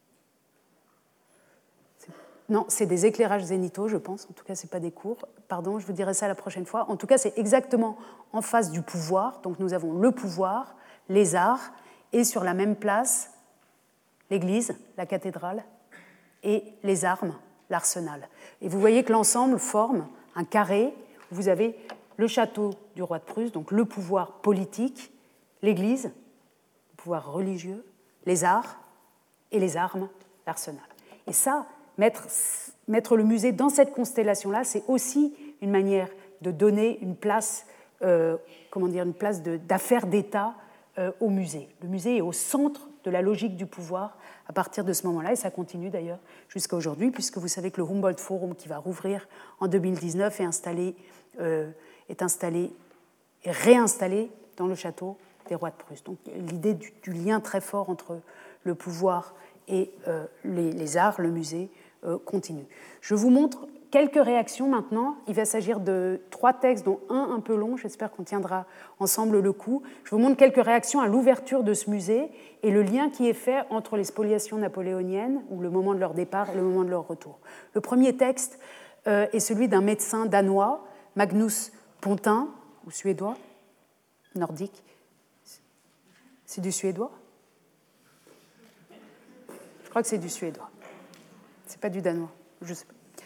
c'est, Non, c'est des éclairages zénithaux, je pense. En tout cas, ce n'est pas des cours. Pardon, je vous dirai ça la prochaine fois. En tout cas, c'est exactement en face du pouvoir. Donc, nous avons le pouvoir, les arts, et sur la même place, l'église, la cathédrale, et les armes, l'arsenal. Et vous voyez que l'ensemble forme un carré où vous avez le château du roi de Prusse, donc le pouvoir politique, l'église, le pouvoir religieux, les arts et les armes, l'arsenal. Et ça, mettre, mettre le musée dans cette constellation-là, c'est aussi une manière de donner une place, euh, comment dire, une place de, d'affaires d'État euh, au musée. Le musée est au centre de la logique du pouvoir à partir de ce moment-là, et ça continue d'ailleurs jusqu'à aujourd'hui, puisque vous savez que le Humboldt Forum, qui va rouvrir en deux mille dix-neuf, est installé, euh, est installé et réinstallé dans le château des rois de Prusse. Donc l'idée du, du lien très fort entre le pouvoir et euh, les, les arts, le musée, euh, continue. Je vous montre quelques réactions maintenant. Il va s'agir de trois textes, dont un un peu long. J'espère qu'on tiendra ensemble le coup. Je vous montre quelques réactions à l'ouverture de ce musée et le lien qui est fait entre les spoliations napoléoniennes, ou le moment de leur départ et le moment de leur retour. Le premier texte euh, est celui d'un médecin danois, Magnus Pontin, ou suédois, nordique. C'est du suédois ? Je crois que c'est du suédois. C'est pas du danois, je sais pas.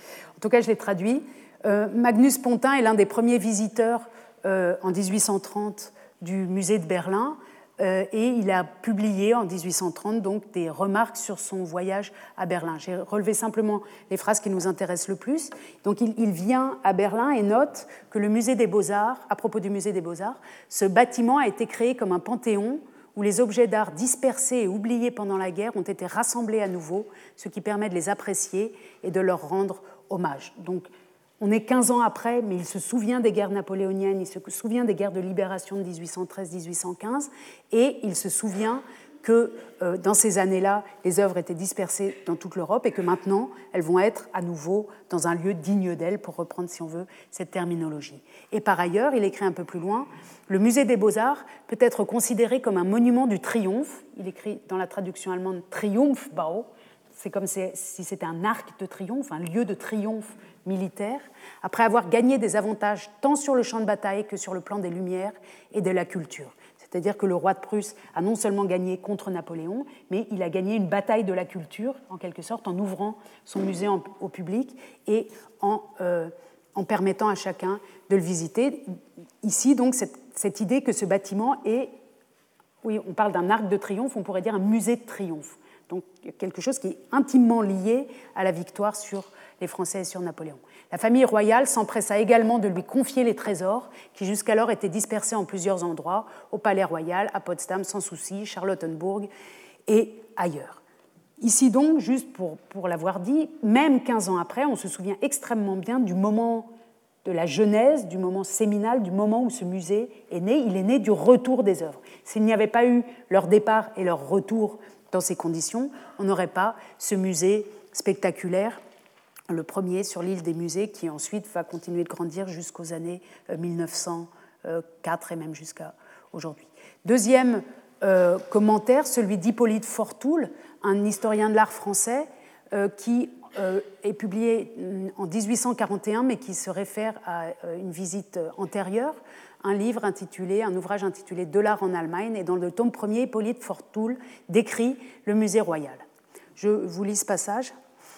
En tout cas, je l'ai traduit. Euh, Magnus Pontin est l'un des premiers visiteurs euh, en dix-huit cent trente du musée de Berlin euh, et il a publié en dix-huit cent trente donc, des remarques sur son voyage à Berlin. J'ai relevé simplement les phrases qui nous intéressent le plus. Donc, il, il vient à Berlin et note que le musée des Beaux-Arts, à propos du musée des Beaux-Arts, ce bâtiment a été créé comme un panthéon où les objets d'art dispersés et oubliés pendant la guerre ont été rassemblés à nouveau, ce qui permet de les apprécier et de leur rendre hommage. Donc, on est quinze ans après, mais il se souvient des guerres napoléoniennes, il se souvient des guerres de libération de dix-huit cent treize dix-huit cent quinze, et il se souvient que euh, dans ces années-là, les œuvres étaient dispersées dans toute l'Europe et que maintenant, elles vont être à nouveau dans un lieu digne d'elles, pour reprendre, si on veut, cette terminologie. Et par ailleurs, il écrit un peu plus loin, le musée des Beaux-Arts peut être considéré comme un monument du triomphe. Il écrit dans la traduction allemande « Triumphbau », c'est comme si c'était un arc de triomphe, un lieu de triomphe militaire, après avoir gagné des avantages tant sur le champ de bataille que sur le plan des Lumières et de la culture. C'est-à-dire que le roi de Prusse a non seulement gagné contre Napoléon, mais il a gagné une bataille de la culture, en quelque sorte, en ouvrant son musée en, au public et en, euh, en permettant à chacun de le visiter. Ici, donc, cette, cette idée que ce bâtiment est, oui, on parle d'un arc de triomphe, on pourrait dire un musée de triomphe. Donc, quelque chose qui est intimement lié à la victoire sur les Français et sur Napoléon. La famille royale s'empressa également de lui confier les trésors qui jusqu'alors étaient dispersés en plusieurs endroits, au Palais Royal, à Potsdam, sans souci, Charlottenburg et ailleurs. Ici donc, juste pour, pour l'avoir dit, même quinze ans après, on se souvient extrêmement bien du moment de la genèse, du moment séminal, du moment où ce musée est né. Il est né du retour des œuvres. S'il n'y avait pas eu leur départ et leur retour dans ces conditions, on n'aurait pas ce musée spectaculaire, le premier sur l'île des musées, qui ensuite va continuer de grandir jusqu'aux années mille neuf cent quatre et même jusqu'à aujourd'hui. Deuxième euh, commentaire, celui d'Hippolyte Fortoul, un historien de l'art français euh, qui euh, est publié en dix-huit cent quarante et un, mais qui se réfère à euh, une visite antérieure, un livre intitulé, un ouvrage intitulé « De l'art en Allemagne », et dans le tome premier, Hippolyte Fortoul décrit le musée royal. Je vous lis ce passage.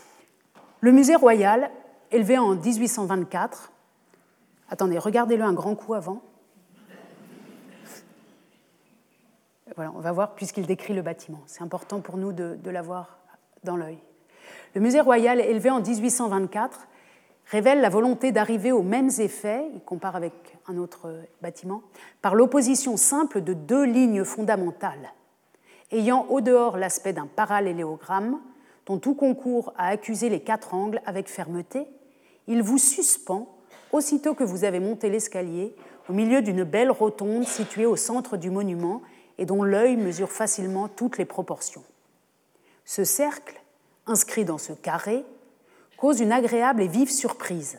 Le musée royal, élevé en dix-huit cent vingt-quatre, attendez, regardez-le un grand coup avant. Voilà, on va voir puisqu'il décrit le bâtiment. C'est important pour nous de, de l'avoir dans l'œil. Le musée royal, élevé en dix-huit cent vingt-quatre, révèle la volonté d'arriver aux mêmes effets, il compare avec un autre bâtiment, par l'opposition simple de deux lignes fondamentales, ayant au dehors l'aspect d'un parallélogramme, dont tout concourt à accuser les quatre angles avec fermeté, il vous suspend, aussitôt que vous avez monté l'escalier, au milieu d'une belle rotonde située au centre du monument et dont l'œil mesure facilement toutes les proportions. Ce cercle, inscrit dans ce carré, cause une agréable et vive surprise,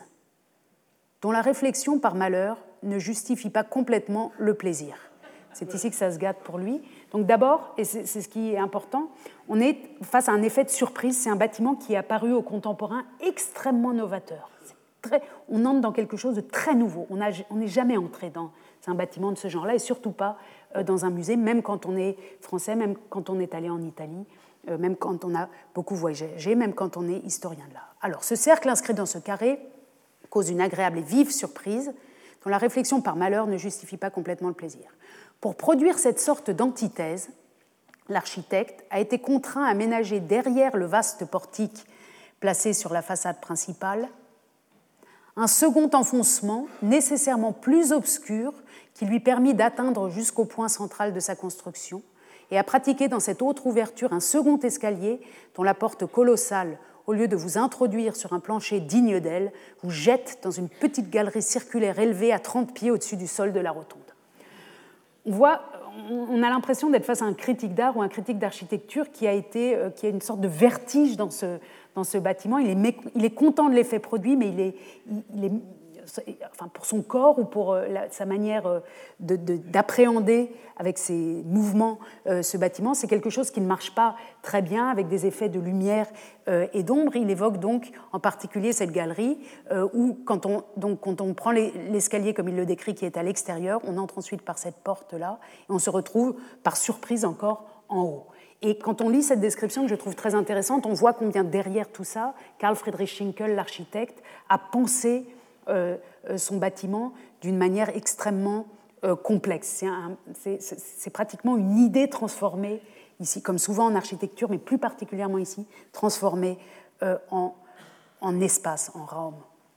dont la réflexion, par malheur, ne justifie pas complètement le plaisir. C'est ici que ça se gâte pour lui. Donc d'abord, et c'est, c'est ce qui est important, on est face à un effet de surprise. C'est un bâtiment qui est apparu aux contemporains extrêmement novateur. C'est très, on entre dans quelque chose de très nouveau. On n'est jamais entré dans un bâtiment de ce genre-là, et surtout pas euh, dans un musée, même quand on est français, même quand on est allé en Italie, euh, même quand on a beaucoup voyagé, même quand on est historien de l'art. Alors, ce cercle inscrit dans ce carré cause une agréable et vive surprise, dont la réflexion par malheur ne justifie pas complètement le plaisir. Pour produire cette sorte d'antithèse, l'architecte a été contraint à aménager derrière le vaste portique placé sur la façade principale un second enfoncement nécessairement plus obscur qui lui permit d'atteindre jusqu'au point central de sa construction et à pratiquer dans cette autre ouverture un second escalier dont la porte colossale, au lieu de vous introduire sur un plancher digne d'elle, vous jette dans une petite galerie circulaire élevée à trente pieds au-dessus du sol de la rotonde. On voit, on a l'impression d'être face à un critique d'art ou un critique d'architecture qui a été, qui a une sorte de vertige dans ce, dans ce bâtiment. Il est, il est content de l'effet produit, mais il est, il est, enfin pour son corps ou pour la, sa manière de, de, d'appréhender avec ses mouvements euh, ce bâtiment, c'est quelque chose qui ne marche pas très bien avec des effets de lumière euh, et d'ombre. Il évoque donc en particulier cette galerie euh, où quand on, donc, quand on prend les, l'escalier comme il le décrit qui est à l'extérieur, on entre ensuite par cette porte-là et on se retrouve par surprise encore en haut. Et quand on lit cette description, que je trouve très intéressante, on voit combien derrière tout ça, Karl Friedrich Schinkel, l'architecte, a pensé euh, son bâtiment d'une manière extrêmement euh, complexe. C'est, un, c'est, c'est pratiquement une idée transformée ici, comme souvent en architecture, mais plus particulièrement ici, transformée euh, en, en espace, en Raum.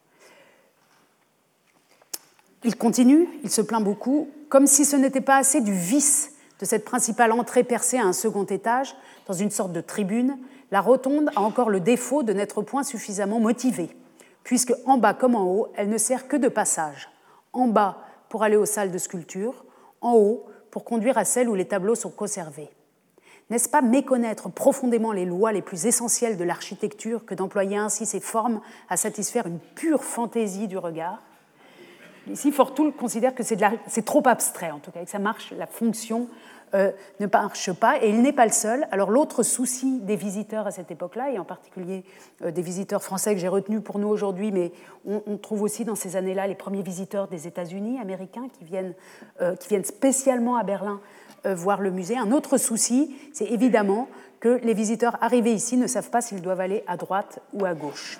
Il continue, il se plaint beaucoup, comme si ce n'était pas assez du vice de cette principale entrée percée à un second étage, dans une sorte de tribune, la rotonde a encore le défaut de n'être point suffisamment motivée, puisque en bas comme en haut, elle ne sert que de passage. En bas pour aller aux salles de sculpture, en haut pour conduire à celles où les tableaux sont conservés. N'est-ce pas méconnaître profondément les lois les plus essentielles de l'architecture que d'employer ainsi ces formes à satisfaire une pure fantaisie du regard ? Ici, Fortoul considère que c'est, de la, c'est trop abstrait, en tout cas, que ça marche, la fonction euh, ne marche pas, et il n'est pas le seul. Alors l'autre souci des visiteurs à cette époque-là, et en particulier euh, des visiteurs français que j'ai retenus pour nous aujourd'hui, mais on, on trouve aussi dans ces années-là les premiers visiteurs des États-Unis, américains, qui viennent, euh, qui viennent spécialement à Berlin euh, voir le musée. Un autre souci, c'est évidemment que les visiteurs arrivés ici ne savent pas s'ils doivent aller à droite ou à gauche.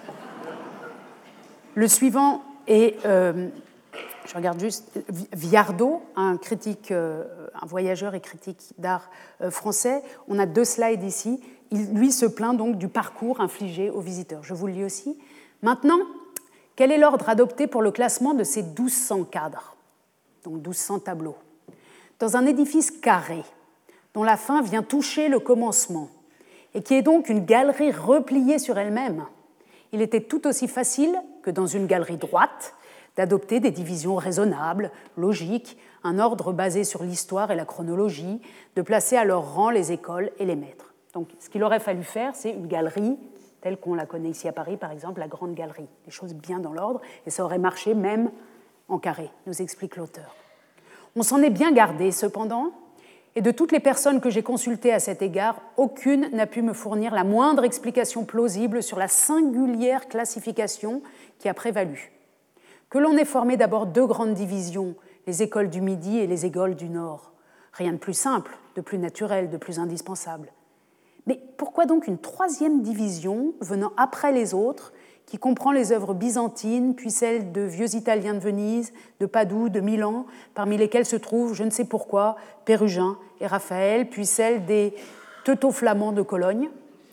Le suivant est... Euh, Je regarde juste Viardot, un critique, un voyageur et critique d'art français. On a deux slides ici. Il, lui, se plaint donc du parcours infligé aux visiteurs. Je vous le lis aussi. Maintenant, quel est l'ordre adopté pour le classement de ces douze cents cadres, donc douze cents tableaux, dans un édifice carré, dont la fin vient toucher le commencement, et qui est donc une galerie repliée sur elle-même? Il était tout aussi facile que dans une galerie droite d'adopter des divisions raisonnables, logiques, un ordre basé sur l'histoire et la chronologie, de placer à leur rang les écoles et les maîtres. Donc, ce qu'il aurait fallu faire, c'est une galerie, telle qu'on la connaît ici à Paris, par exemple, la Grande Galerie, les choses bien dans l'ordre, et ça aurait marché même en carré, nous explique l'auteur. On s'en est bien gardé, cependant, et de toutes les personnes que j'ai consultées à cet égard, aucune n'a pu me fournir la moindre explication plausible sur la singulière classification qui a prévalu. Que l'on ait formé d'abord deux grandes divisions, les écoles du Midi et les écoles du Nord. Rien de plus simple, de plus naturel, de plus indispensable. Mais pourquoi donc une troisième division, venant après les autres, qui comprend les œuvres byzantines, puis celles de vieux Italiens de Venise, de Padoue, de Milan, parmi lesquelles se trouvent, je ne sais pourquoi, Pérugin et Raphaël, puis celles des teuto-flamands de Cologne?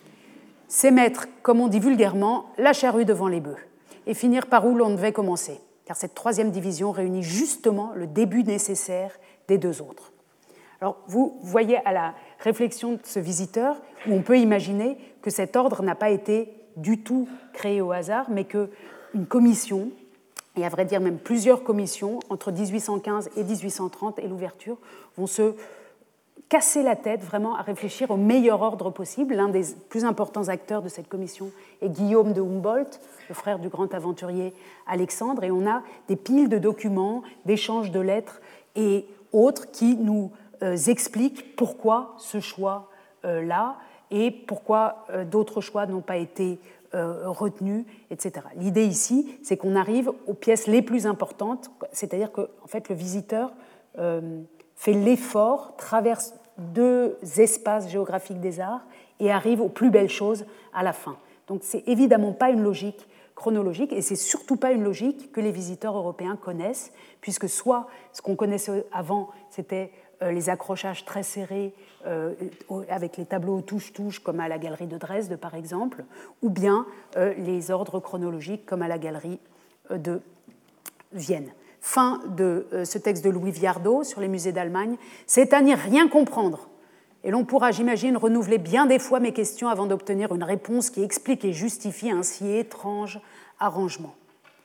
C'est mettre, comme on dit vulgairement, la charrue devant les bœufs, et finir par où l'on devait commencer, car cette troisième division réunit justement le début nécessaire des deux autres. Alors, vous voyez à la réflexion de ce visiteur, où on peut imaginer que cet ordre n'a pas été du tout créé au hasard, mais qu'une commission, et à vrai dire même plusieurs commissions, entre dix-huit cent quinze et dix-huit cent trente et l'ouverture, vont se casser la tête vraiment à réfléchir au meilleur ordre possible. L'un des plus importants acteurs de cette commission est Guillaume de Humboldt, le frère du grand aventurier Alexandre, et on a des piles de documents, d'échanges de lettres et autres qui nous euh, expliquent pourquoi ce choix-là euh, et pourquoi euh, d'autres choix n'ont pas été euh, retenus, et cetera. L'idée ici, c'est qu'on arrive aux pièces les plus importantes, c'est-à-dire que en fait, le visiteur euh, fait l'effort, traverse deux espaces géographiques des arts et arrive aux plus belles choses à la fin. Donc c'est évidemment pas une logique chronologique et c'est surtout pas une logique que les visiteurs européens connaissent, puisque soit ce qu'on connaissait avant, c'était les accrochages très serrés euh, avec les tableaux touche-touche comme à la galerie de Dresde par exemple, ou bien euh, les ordres chronologiques comme à la galerie de Vienne. Fin de euh, ce texte de Louis Viardot sur les musées d'Allemagne. C'est à n'y rien comprendre. Et l'on pourra, j'imagine, renouveler bien des fois mes questions avant d'obtenir une réponse qui explique et justifie un si étrange arrangement.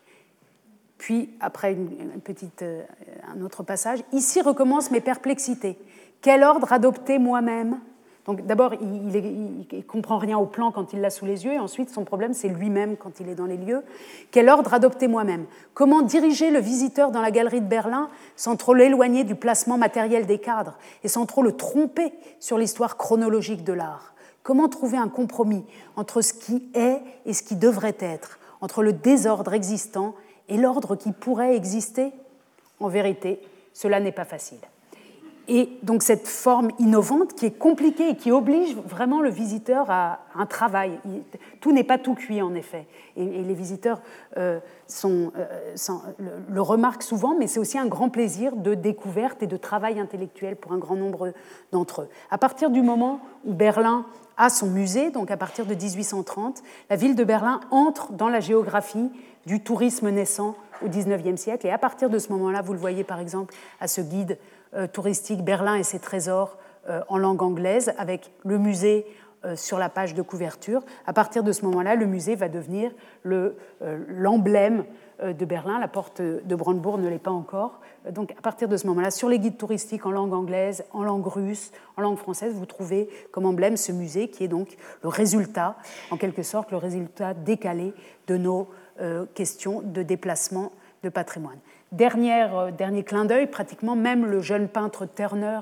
Puis, après une, une petite, euh, un autre passage, ici recommencent mes perplexités. Quel ordre adopter moi-même ? Donc, d'abord, il ne comprend rien au plan quand il l'a sous les yeux, et ensuite, son problème, c'est lui-même quand il est dans les lieux. Quel ordre adopter moi-même ? Comment diriger le visiteur dans la galerie de Berlin sans trop l'éloigner du placement matériel des cadres et sans trop le tromper sur l'histoire chronologique de l'art ? Comment trouver un compromis entre ce qui est et ce qui devrait être, entre le désordre existant et l'ordre qui pourrait exister ? En vérité, cela n'est pas facile. Et donc cette forme innovante qui est compliquée et qui oblige vraiment le visiteur à un travail. Tout n'est pas tout cuit en effet. Et, et les visiteurs euh, sont, euh, sont, le, le remarquent souvent, mais c'est aussi un grand plaisir de découverte et de travail intellectuel pour un grand nombre d'entre eux. À partir du moment où Berlin a son musée, donc à partir de dix-huit cent trente, la ville de Berlin entre dans la géographie du tourisme naissant au dix-neuvième siècle. Et à partir de ce moment-là, vous le voyez par exemple à ce guide euh, touristique Berlin et ses trésors euh, en langue anglaise, avec le musée euh, sur la page de couverture. À partir de ce moment-là, le musée va devenir le, euh, l'emblème euh, de Berlin. La porte de Brandebourg ne l'est pas encore. Donc à partir de ce moment-là, sur les guides touristiques en langue anglaise, en langue russe, en langue française, vous trouvez comme emblème ce musée qui est donc le résultat, en quelque sorte, le résultat décalé de nos euh, questions de déplacement de patrimoine. Dernière, euh, dernier clin d'œil, pratiquement même le jeune peintre Turner,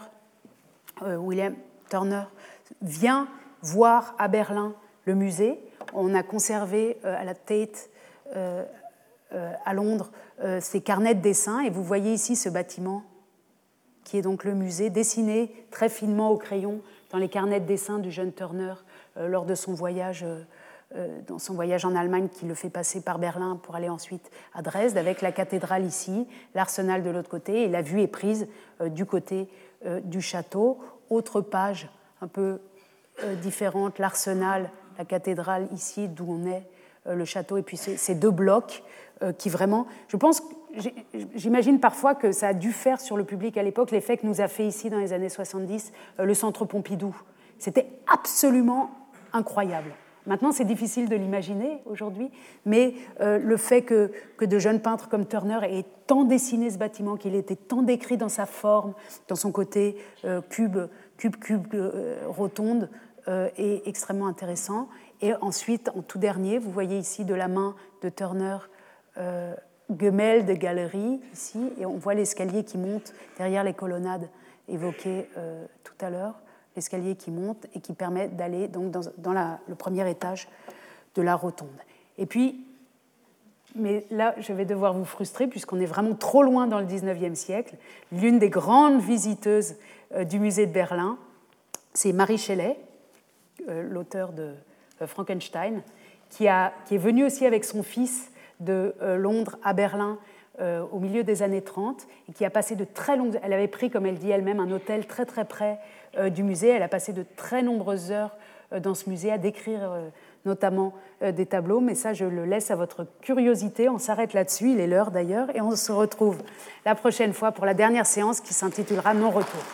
euh, William Turner, vient voir à Berlin le musée. On a conservé euh, à la Tate euh, euh, à Londres euh, ses carnets de dessin, et vous voyez ici ce bâtiment qui est donc le musée, dessiné très finement au crayon dans les carnets de dessin du jeune Turner euh, lors de son voyage euh, dans son voyage en Allemagne qui le fait passer par Berlin pour aller ensuite à Dresde, avec la cathédrale ici, l'arsenal de l'autre côté, et la vue est prise euh, du côté euh, du château. Autre page un peu euh, différente, l'arsenal, la cathédrale ici, d'où on est, euh, le château, et puis ces, ces deux blocs euh, qui vraiment... Je pense, j'imagine parfois que ça a dû faire sur le public à l'époque l'effet que nous a fait ici dans les années soixante-dix euh, le Centre Pompidou. C'était absolument incroyable. Maintenant, c'est difficile de l'imaginer aujourd'hui, mais euh, le fait que, que de jeunes peintres comme Turner aient tant dessiné ce bâtiment, qu'il était tant décrit dans sa forme, dans son côté euh, cube, cube, cube, euh, rotonde, euh, est extrêmement intéressant. Et ensuite, en tout dernier, vous voyez ici de la main de Turner, euh, Gemälde Galerie, ici, et on voit l'escalier qui monte derrière les colonnades évoquées euh, tout à l'heure. L'escalier qui monte et qui permet d'aller donc dans, dans la, le premier étage de la rotonde. Et puis, mais là, je vais devoir vous frustrer puisqu'on est vraiment trop loin dans le dix-neuvième siècle. L'une des grandes visiteuses euh, du musée de Berlin, c'est Marie Shelley, euh, l'auteur de euh, Frankenstein, qui, a, qui est venue aussi avec son fils de euh, Londres à Berlin euh, au milieu des années trente et qui a passé de très longues... Elle avait pris, comme elle dit elle-même, un hôtel très très près du musée. Elle a passé de très nombreuses heures dans ce musée à décrire notamment des tableaux, mais ça, je le laisse à votre curiosité. On s'arrête là-dessus, il est l'heure d'ailleurs, et on se retrouve la prochaine fois pour la dernière séance qui s'intitulera « Non-retour ».